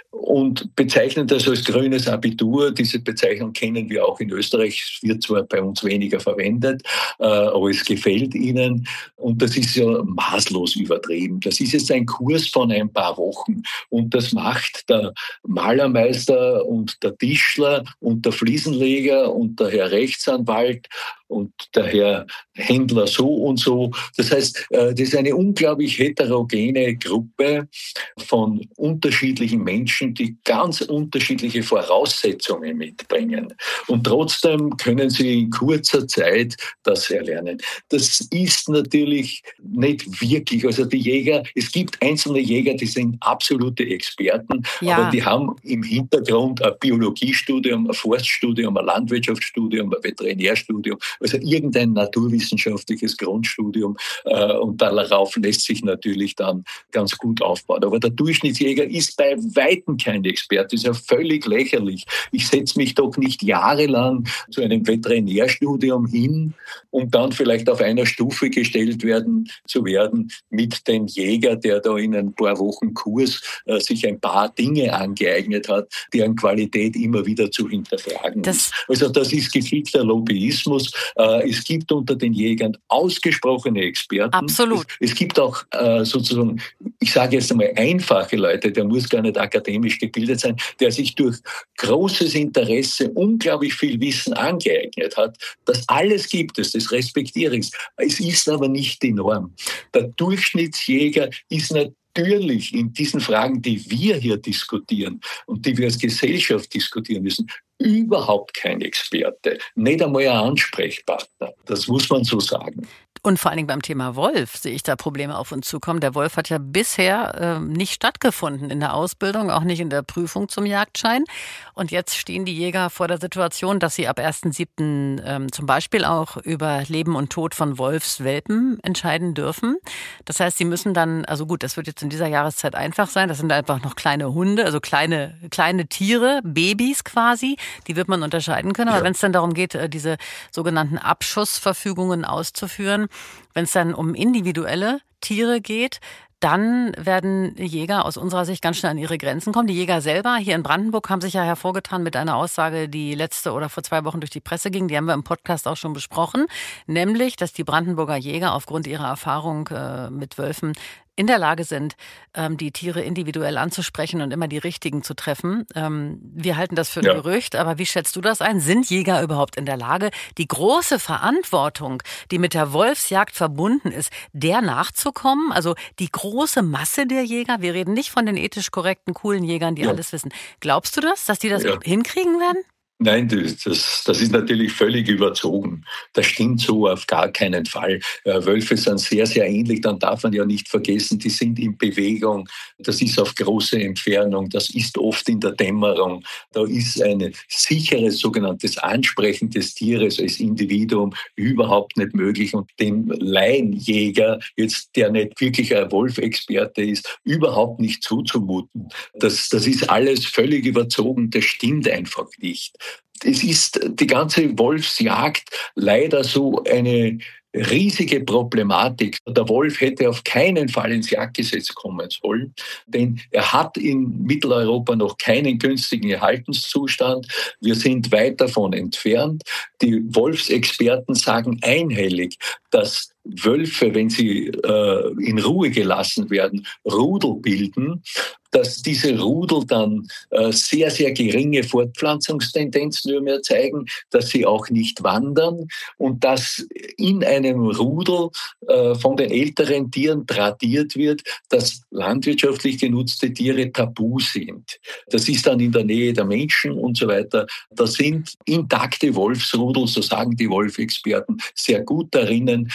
und bezeichnen das als grünes Abitur. Diese Bezeichnung kennen wir auch in Österreich. Es wird zwar bei uns weniger verwendet, aber es gefällt ihnen. Und das ist ja maßlos übertrieben. Das ist jetzt ein Kurs von ein paar Wochen. Und das macht der Malermeister und der Tischler und der Fliesenleger und der Herr Rechtsanwalt und der Herr Händler so und so. Das heißt, das ist eine unglaublich heterogene Gruppe von unterschiedlichen Menschen, die ganz unterschiedliche Voraussetzungen mitbringen. Und trotzdem können sie in kurzer Zeit das erlernen. Das ist natürlich nicht wirklich, also die Jäger, es gibt einzelne Jäger, die sind absolute Experten, ja. Aber die haben im Hintergrund ein Biologiestudium, ein Forststudium, ein Landwirtschaftsstudium, ein Veterinärstudium, also irgendein naturwissenschaftliches Grundstudium, äh, und darauf lässt sich natürlich dann ganz gut aufbauen. Aber der Durchschnittsjäger ist bei Weitem kein Experte, das ist ja völlig lächerlich. Ich setze mich doch nicht jahrelang zu einem Veterinärstudium hin, um dann vielleicht auf einer Stufe gestellt werden zu werden mit dem Jäger, der da in ein paar Wochen Kurs äh, sich ein paar Dinge angeeignet hat, deren Qualität immer wieder zu hinterfragen das ist. Also das ist geschickter Lobbyismus. Äh, es gibt unter den Jägern ausgesprochene Experten. Absolut. Es, es gibt auch äh, sozusagen, ich sage jetzt einmal einfache Leute, der muss gar nicht akademisch gebildet sein, der sich durch großes Interesse unglaublich viel Wissen angeeignet hat. Das alles gibt es, das respektiere ich. Es ist aber nicht die Norm. Der Durchschnittsjäger ist natürlich in diesen Fragen, die wir hier diskutieren und die wir als Gesellschaft diskutieren müssen, überhaupt kein Experte, nicht einmal ein Ansprechpartner. Das muss man so sagen. Und vor allen Dingen beim Thema Wolf sehe ich da Probleme auf uns zukommen. Der Wolf hat ja bisher äh, nicht stattgefunden in der Ausbildung, auch nicht in der Prüfung zum Jagdschein. Und jetzt stehen die Jäger vor der Situation, dass sie ab ersten siebten Ähm, zum Beispiel auch über Leben und Tod von Wolfswelpen entscheiden dürfen. Das heißt, sie müssen dann, also gut, das wird jetzt in dieser Jahreszeit einfach sein, das sind einfach noch kleine Hunde, also kleine, kleine Tiere, Babys quasi, die wird man unterscheiden können. Aber ja. Wenn es dann darum geht, diese sogenannten Abschussverfügungen auszuführen, wenn es dann um individuelle Tiere geht, dann werden Jäger aus unserer Sicht ganz schnell an ihre Grenzen kommen. Die Jäger selber hier in Brandenburg haben sich ja hervorgetan mit einer Aussage, die letzte oder vor zwei Wochen durch die Presse ging. Die haben wir im Podcast auch schon besprochen. Nämlich, dass die Brandenburger Jäger aufgrund ihrer Erfahrung äh, mit Wölfen in der Lage sind, ähm, die Tiere individuell anzusprechen und immer die richtigen zu treffen. Ähm, wir halten das für ein ja. Gerücht, aber wie schätzt du das ein? Sind Jäger überhaupt in der Lage, die große Verantwortung, die mit der Wolfsjagd verbunden ist, der nachzukommen? Also die große Masse der Jäger, wir reden nicht von den ethisch korrekten, coolen Jägern, die ja. alles wissen. Glaubst du das, dass die das ja. hinkriegen werden? Nein, das, das ist natürlich völlig überzogen. Das stimmt so auf gar keinen Fall. Wölfe sind sehr, sehr ähnlich. Dann darf man ja nicht vergessen, die sind in Bewegung. Das ist auf große Entfernung. Das ist oft in der Dämmerung. Da ist ein sicheres, sogenanntes Ansprechen des Tieres als Individuum überhaupt nicht möglich. Und dem Laienjäger, jetzt, der nicht wirklich ein Wolfexperte ist, überhaupt nicht zuzumuten. Das, das ist alles völlig überzogen. Das stimmt einfach nicht. Es ist die ganze Wolfsjagd leider so eine riesige Problematik. Der Wolf hätte auf keinen Fall ins Jagdgesetz kommen sollen, denn er hat in Mitteleuropa noch keinen günstigen Erhaltenszustand. Wir sind weit davon entfernt. Die Wolfsexperten sagen einhellig, dass Wölfe, wenn sie äh, in Ruhe gelassen werden, Rudel bilden, dass diese Rudel dann äh, sehr, sehr geringe Fortpflanzungstendenz nur mehr zeigen, dass sie auch nicht wandern und dass in einem Rudel äh, von den älteren Tieren tradiert wird, dass landwirtschaftlich genutzte Tiere tabu sind. Das ist dann in der Nähe der Menschen und so weiter. Da sind intakte Wolfsrudel, so sagen die Wolfexperten, sehr gut darin, auch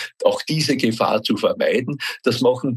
auch diese Gefahr zu vermeiden. Das machen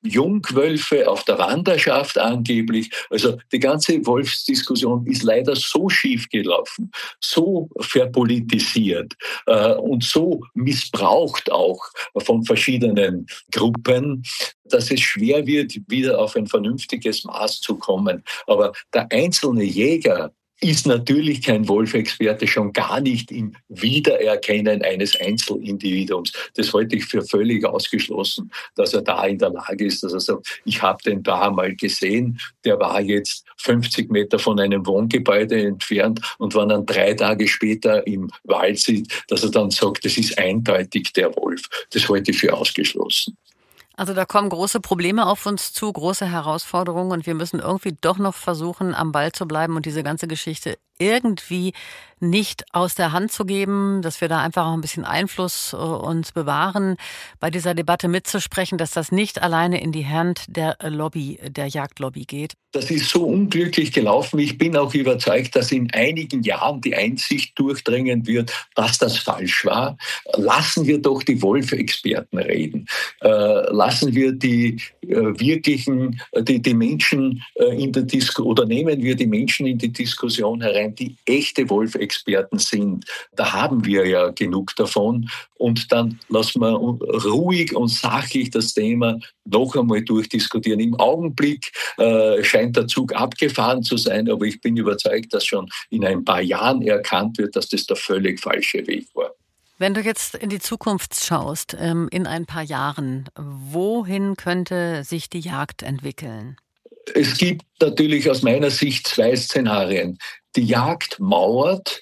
Jungwölfe auf der Wanderschaft angeblich. Also die ganze Wolfsdiskussion ist leider so schief gelaufen, so verpolitisiert äh, und so missbraucht auch von verschiedenen Gruppen, dass es schwer wird, wieder auf ein vernünftiges Maß zu kommen. Aber der einzelne Jäger ist natürlich kein Wolfexperte, schon gar nicht im Wiedererkennen eines Einzelindividuums. Das halte ich für völlig ausgeschlossen, dass er da in der Lage ist, dass er sagt, ich habe den da mal gesehen, der war jetzt fünfzig Meter von einem Wohngebäude entfernt und wenn er drei Tage später im Wald sieht, dass er dann sagt, das ist eindeutig der Wolf. Das halte ich für ausgeschlossen. Also da kommen große Probleme auf uns zu, große Herausforderungen und wir müssen irgendwie doch noch versuchen, am Ball zu bleiben und diese ganze Geschichte irgendwie nicht aus der Hand zu geben, dass wir da einfach auch ein bisschen Einfluss äh, uns bewahren, bei dieser Debatte mitzusprechen, dass das nicht alleine in die Hand der Lobby, der Jagdlobby geht. Das ist so unglücklich gelaufen. Ich bin auch überzeugt, dass in einigen Jahren die Einsicht durchdringen wird, dass das falsch war. Lassen wir doch die Wolf-Experten reden. Äh, lassen wir die äh, wirklichen, die, die Menschen äh, in der Diskussion, oder nehmen wir die Menschen in die Diskussion herein, die echte Wolf-Experten sind. Da haben wir ja genug davon. Und dann lassen wir ruhig und sachlich das Thema noch einmal durchdiskutieren. Im Augenblick äh, scheint der Zug abgefahren zu sein, aber ich bin überzeugt, dass schon in ein paar Jahren erkannt wird, dass das der völlig falsche Weg war. Wenn du jetzt in die Zukunft schaust, ähm, in ein paar Jahren, wohin könnte sich die Jagd entwickeln? Es gibt natürlich aus meiner Sicht zwei Szenarien. Die Jagd mauert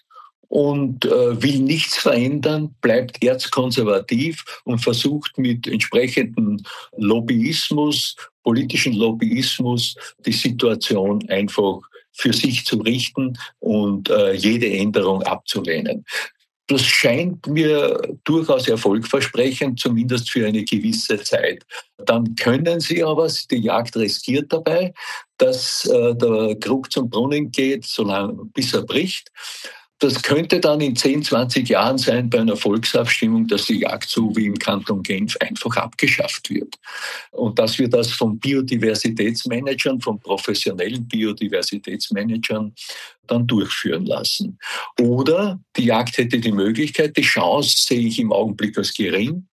und äh, will nichts verändern, bleibt erzkonservativ und versucht mit entsprechendem Lobbyismus, politischen Lobbyismus, die Situation einfach für sich zu richten und äh, jede Änderung abzulehnen. Das scheint mir durchaus erfolgversprechend, zumindest für eine gewisse Zeit. Dann können sie aber, die Jagd riskiert dabei, dass äh, der Krug zum Brunnen geht, solange, bis er bricht. Das könnte dann in zehn, zwanzig Jahren sein bei einer Volksabstimmung, dass die Jagd so wie im Kanton Genf einfach abgeschafft wird. Und dass wir das von Biodiversitätsmanagern, von professionellen Biodiversitätsmanagern dann durchführen lassen. Oder die Jagd hätte die Möglichkeit, die Chance sehe ich im Augenblick als gering,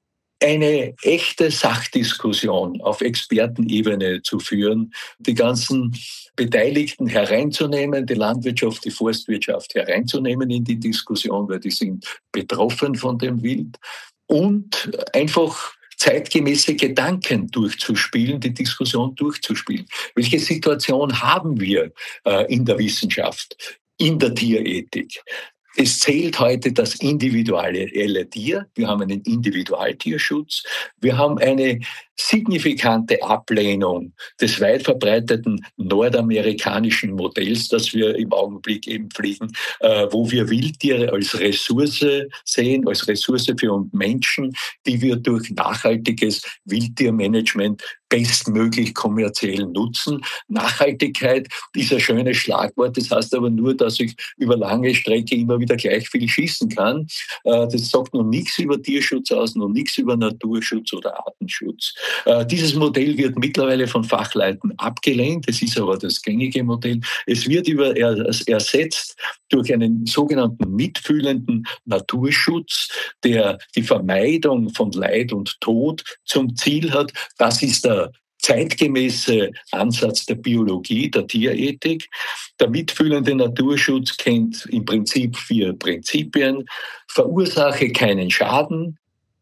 eine echte Sachdiskussion auf Expertenebene zu führen, die ganzen Beteiligten hereinzunehmen, die Landwirtschaft, die Forstwirtschaft hereinzunehmen in die Diskussion, weil die sind betroffen von dem Wild und einfach zeitgemäße Gedanken durchzuspielen, die Diskussion durchzuspielen. Welche Situation haben wir äh, in der Wissenschaft, in der Tierethik? Es zählt heute das individuelle Tier. Wir haben einen Individualtierschutz. Wir haben eine signifikante Ablehnung des weit verbreiteten nordamerikanischen Modells, das wir im Augenblick eben pflegen, äh, wo wir Wildtiere als Ressource sehen, als Ressource für uns Menschen, die wir durch nachhaltiges Wildtiermanagement bestmöglich kommerziell nutzen. Nachhaltigkeit ist ein schönes Schlagwort, das heißt aber nur, dass ich über lange Strecke immer wieder gleich viel schießen kann. Äh, das sagt noch nichts über Tierschutz aus, noch nichts über Naturschutz oder Artenschutz. Äh, dieses Modell wird mittlerweile von Fachleuten abgelehnt. Es ist aber das gängige Modell. Es wird über, er, ersetzt durch einen sogenannten mitfühlenden Naturschutz, der die Vermeidung von Leid und Tod zum Ziel hat. Das ist der zeitgemäße Ansatz der Biologie, der Tierethik. Der mitfühlende Naturschutz kennt im Prinzip vier Prinzipien. Verursache keinen Schaden.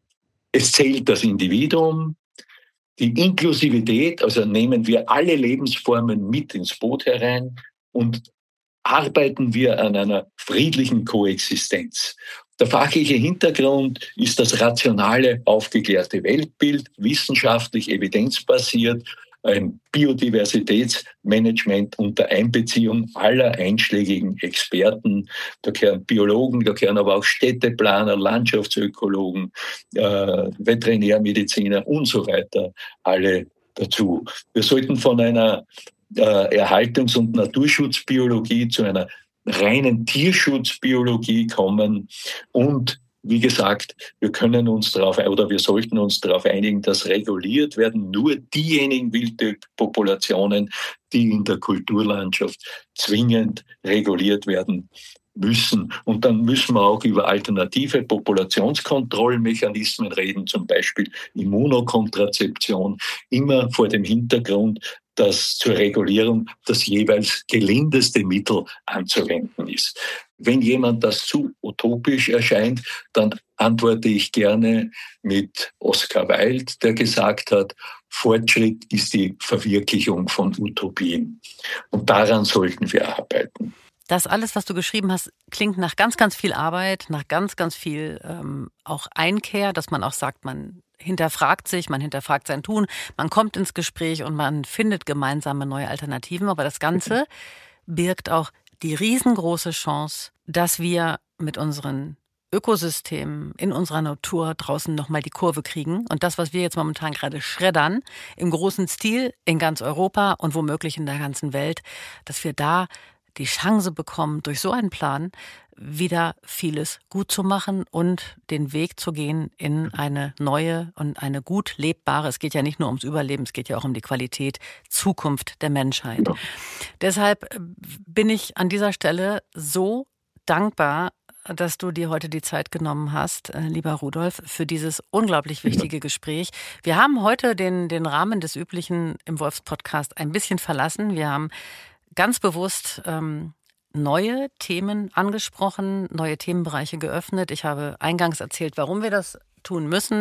Es zählt das Individuum. Die Inklusivität, also nehmen wir alle Lebensformen mit ins Boot herein und arbeiten wir an einer friedlichen Koexistenz. Der fachliche Hintergrund ist das rationale, aufgeklärte Weltbild, wissenschaftlich evidenzbasiert, ein Biodiversitätsmanagement unter Einbeziehung aller einschlägigen Experten. Da gehören Biologen, da gehören aber auch Städteplaner, Landschaftsökologen, äh, Veterinärmediziner und so weiter, alle dazu. Wir sollten von einer äh, Erhaltungs- und Naturschutzbiologie zu einer reinen Tierschutzbiologie kommen und wie gesagt, wir können uns darauf oder wir sollten uns darauf einigen, dass reguliert werden nur diejenigen Wildpopulationen, die in der Kulturlandschaft zwingend reguliert werden müssen. Und dann müssen wir auch über alternative Populationskontrollmechanismen reden, zum Beispiel Immunokontrazeption, immer vor dem Hintergrund, dass zur Regulierung das jeweils gelindeste Mittel anzuwenden ist. Wenn jemand das zu utopisch erscheint, dann antworte ich gerne mit Oscar Wilde, der gesagt hat, Fortschritt ist die Verwirklichung von Utopien. Und daran sollten wir arbeiten. Das alles, was du geschrieben hast, klingt nach ganz, ganz viel Arbeit, nach ganz, ganz viel ähm, auch Einkehr, dass man auch sagt, man hinterfragt sich, man hinterfragt sein Tun, man kommt ins Gespräch und man findet gemeinsame neue Alternativen. Aber das Ganze birgt auch die riesengroße Chance, dass wir mit unseren Ökosystemen in unserer Natur draußen nochmal die Kurve kriegen. Und das, was wir jetzt momentan gerade schreddern, im großen Stil in ganz Europa und womöglich in der ganzen Welt, dass wir da die Chance bekommen, durch so einen Plan wieder vieles gut zu machen und den Weg zu gehen in eine neue und eine gut lebbare, es geht ja nicht nur ums Überleben, es geht ja auch um die Qualität, Zukunft der Menschheit. Ja. Deshalb bin ich an dieser Stelle so dankbar, dass du dir heute die Zeit genommen hast, lieber Rudolf, für dieses unglaublich wichtige Gespräch. Wir haben heute den, den Rahmen des Üblichen im Wolfs-Podcast ein bisschen verlassen. Wir haben ganz bewusst ähm, neue Themen angesprochen, neue Themenbereiche geöffnet. Ich habe eingangs erzählt, warum wir das tun müssen,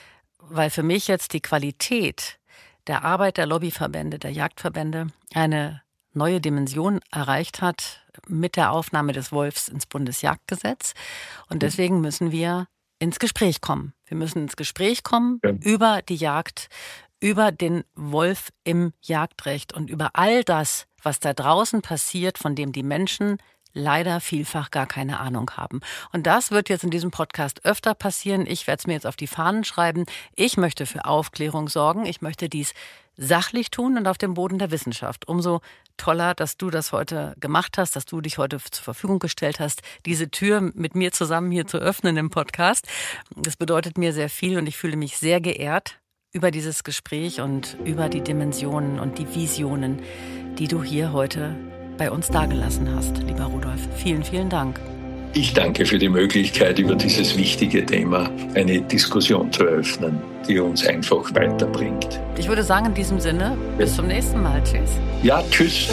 weil für mich jetzt die Qualität der Arbeit der Lobbyverbände, der Jagdverbände eine neue Dimension erreicht hat mit der Aufnahme des Wolfs ins Bundesjagdgesetz. Und deswegen müssen wir ins Gespräch kommen. Wir müssen ins Gespräch kommen ja. über die Jagd, über den Wolf im Jagdrecht und über all das, was da draußen passiert, von dem die Menschen leider vielfach gar keine Ahnung haben. Und das wird jetzt in diesem Podcast öfter passieren. Ich werde es mir jetzt auf die Fahnen schreiben. Ich möchte für Aufklärung sorgen. Ich möchte dies sachlich tun und auf dem Boden der Wissenschaft. Umso toller, dass du das heute gemacht hast, dass du dich heute zur Verfügung gestellt hast, diese Tür mit mir zusammen hier zu öffnen im Podcast. Das bedeutet mir sehr viel und ich fühle mich sehr geehrt über dieses Gespräch und über die Dimensionen und die Visionen, die du hier heute bei uns dagelassen hast, lieber Rudolf. Vielen, vielen Dank. Ich danke für die Möglichkeit, über dieses wichtige Thema eine Diskussion zu eröffnen, die uns einfach weiterbringt. Ich würde sagen, in diesem Sinne, bis zum nächsten Mal. Tschüss. Ja, tschüss.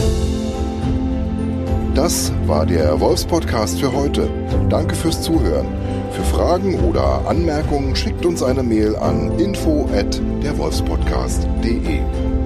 Das war der Wolfs-Podcast für heute. Danke fürs Zuhören. Für Fragen oder Anmerkungen schickt uns eine Mail an info at der wolfspodcast punkt de.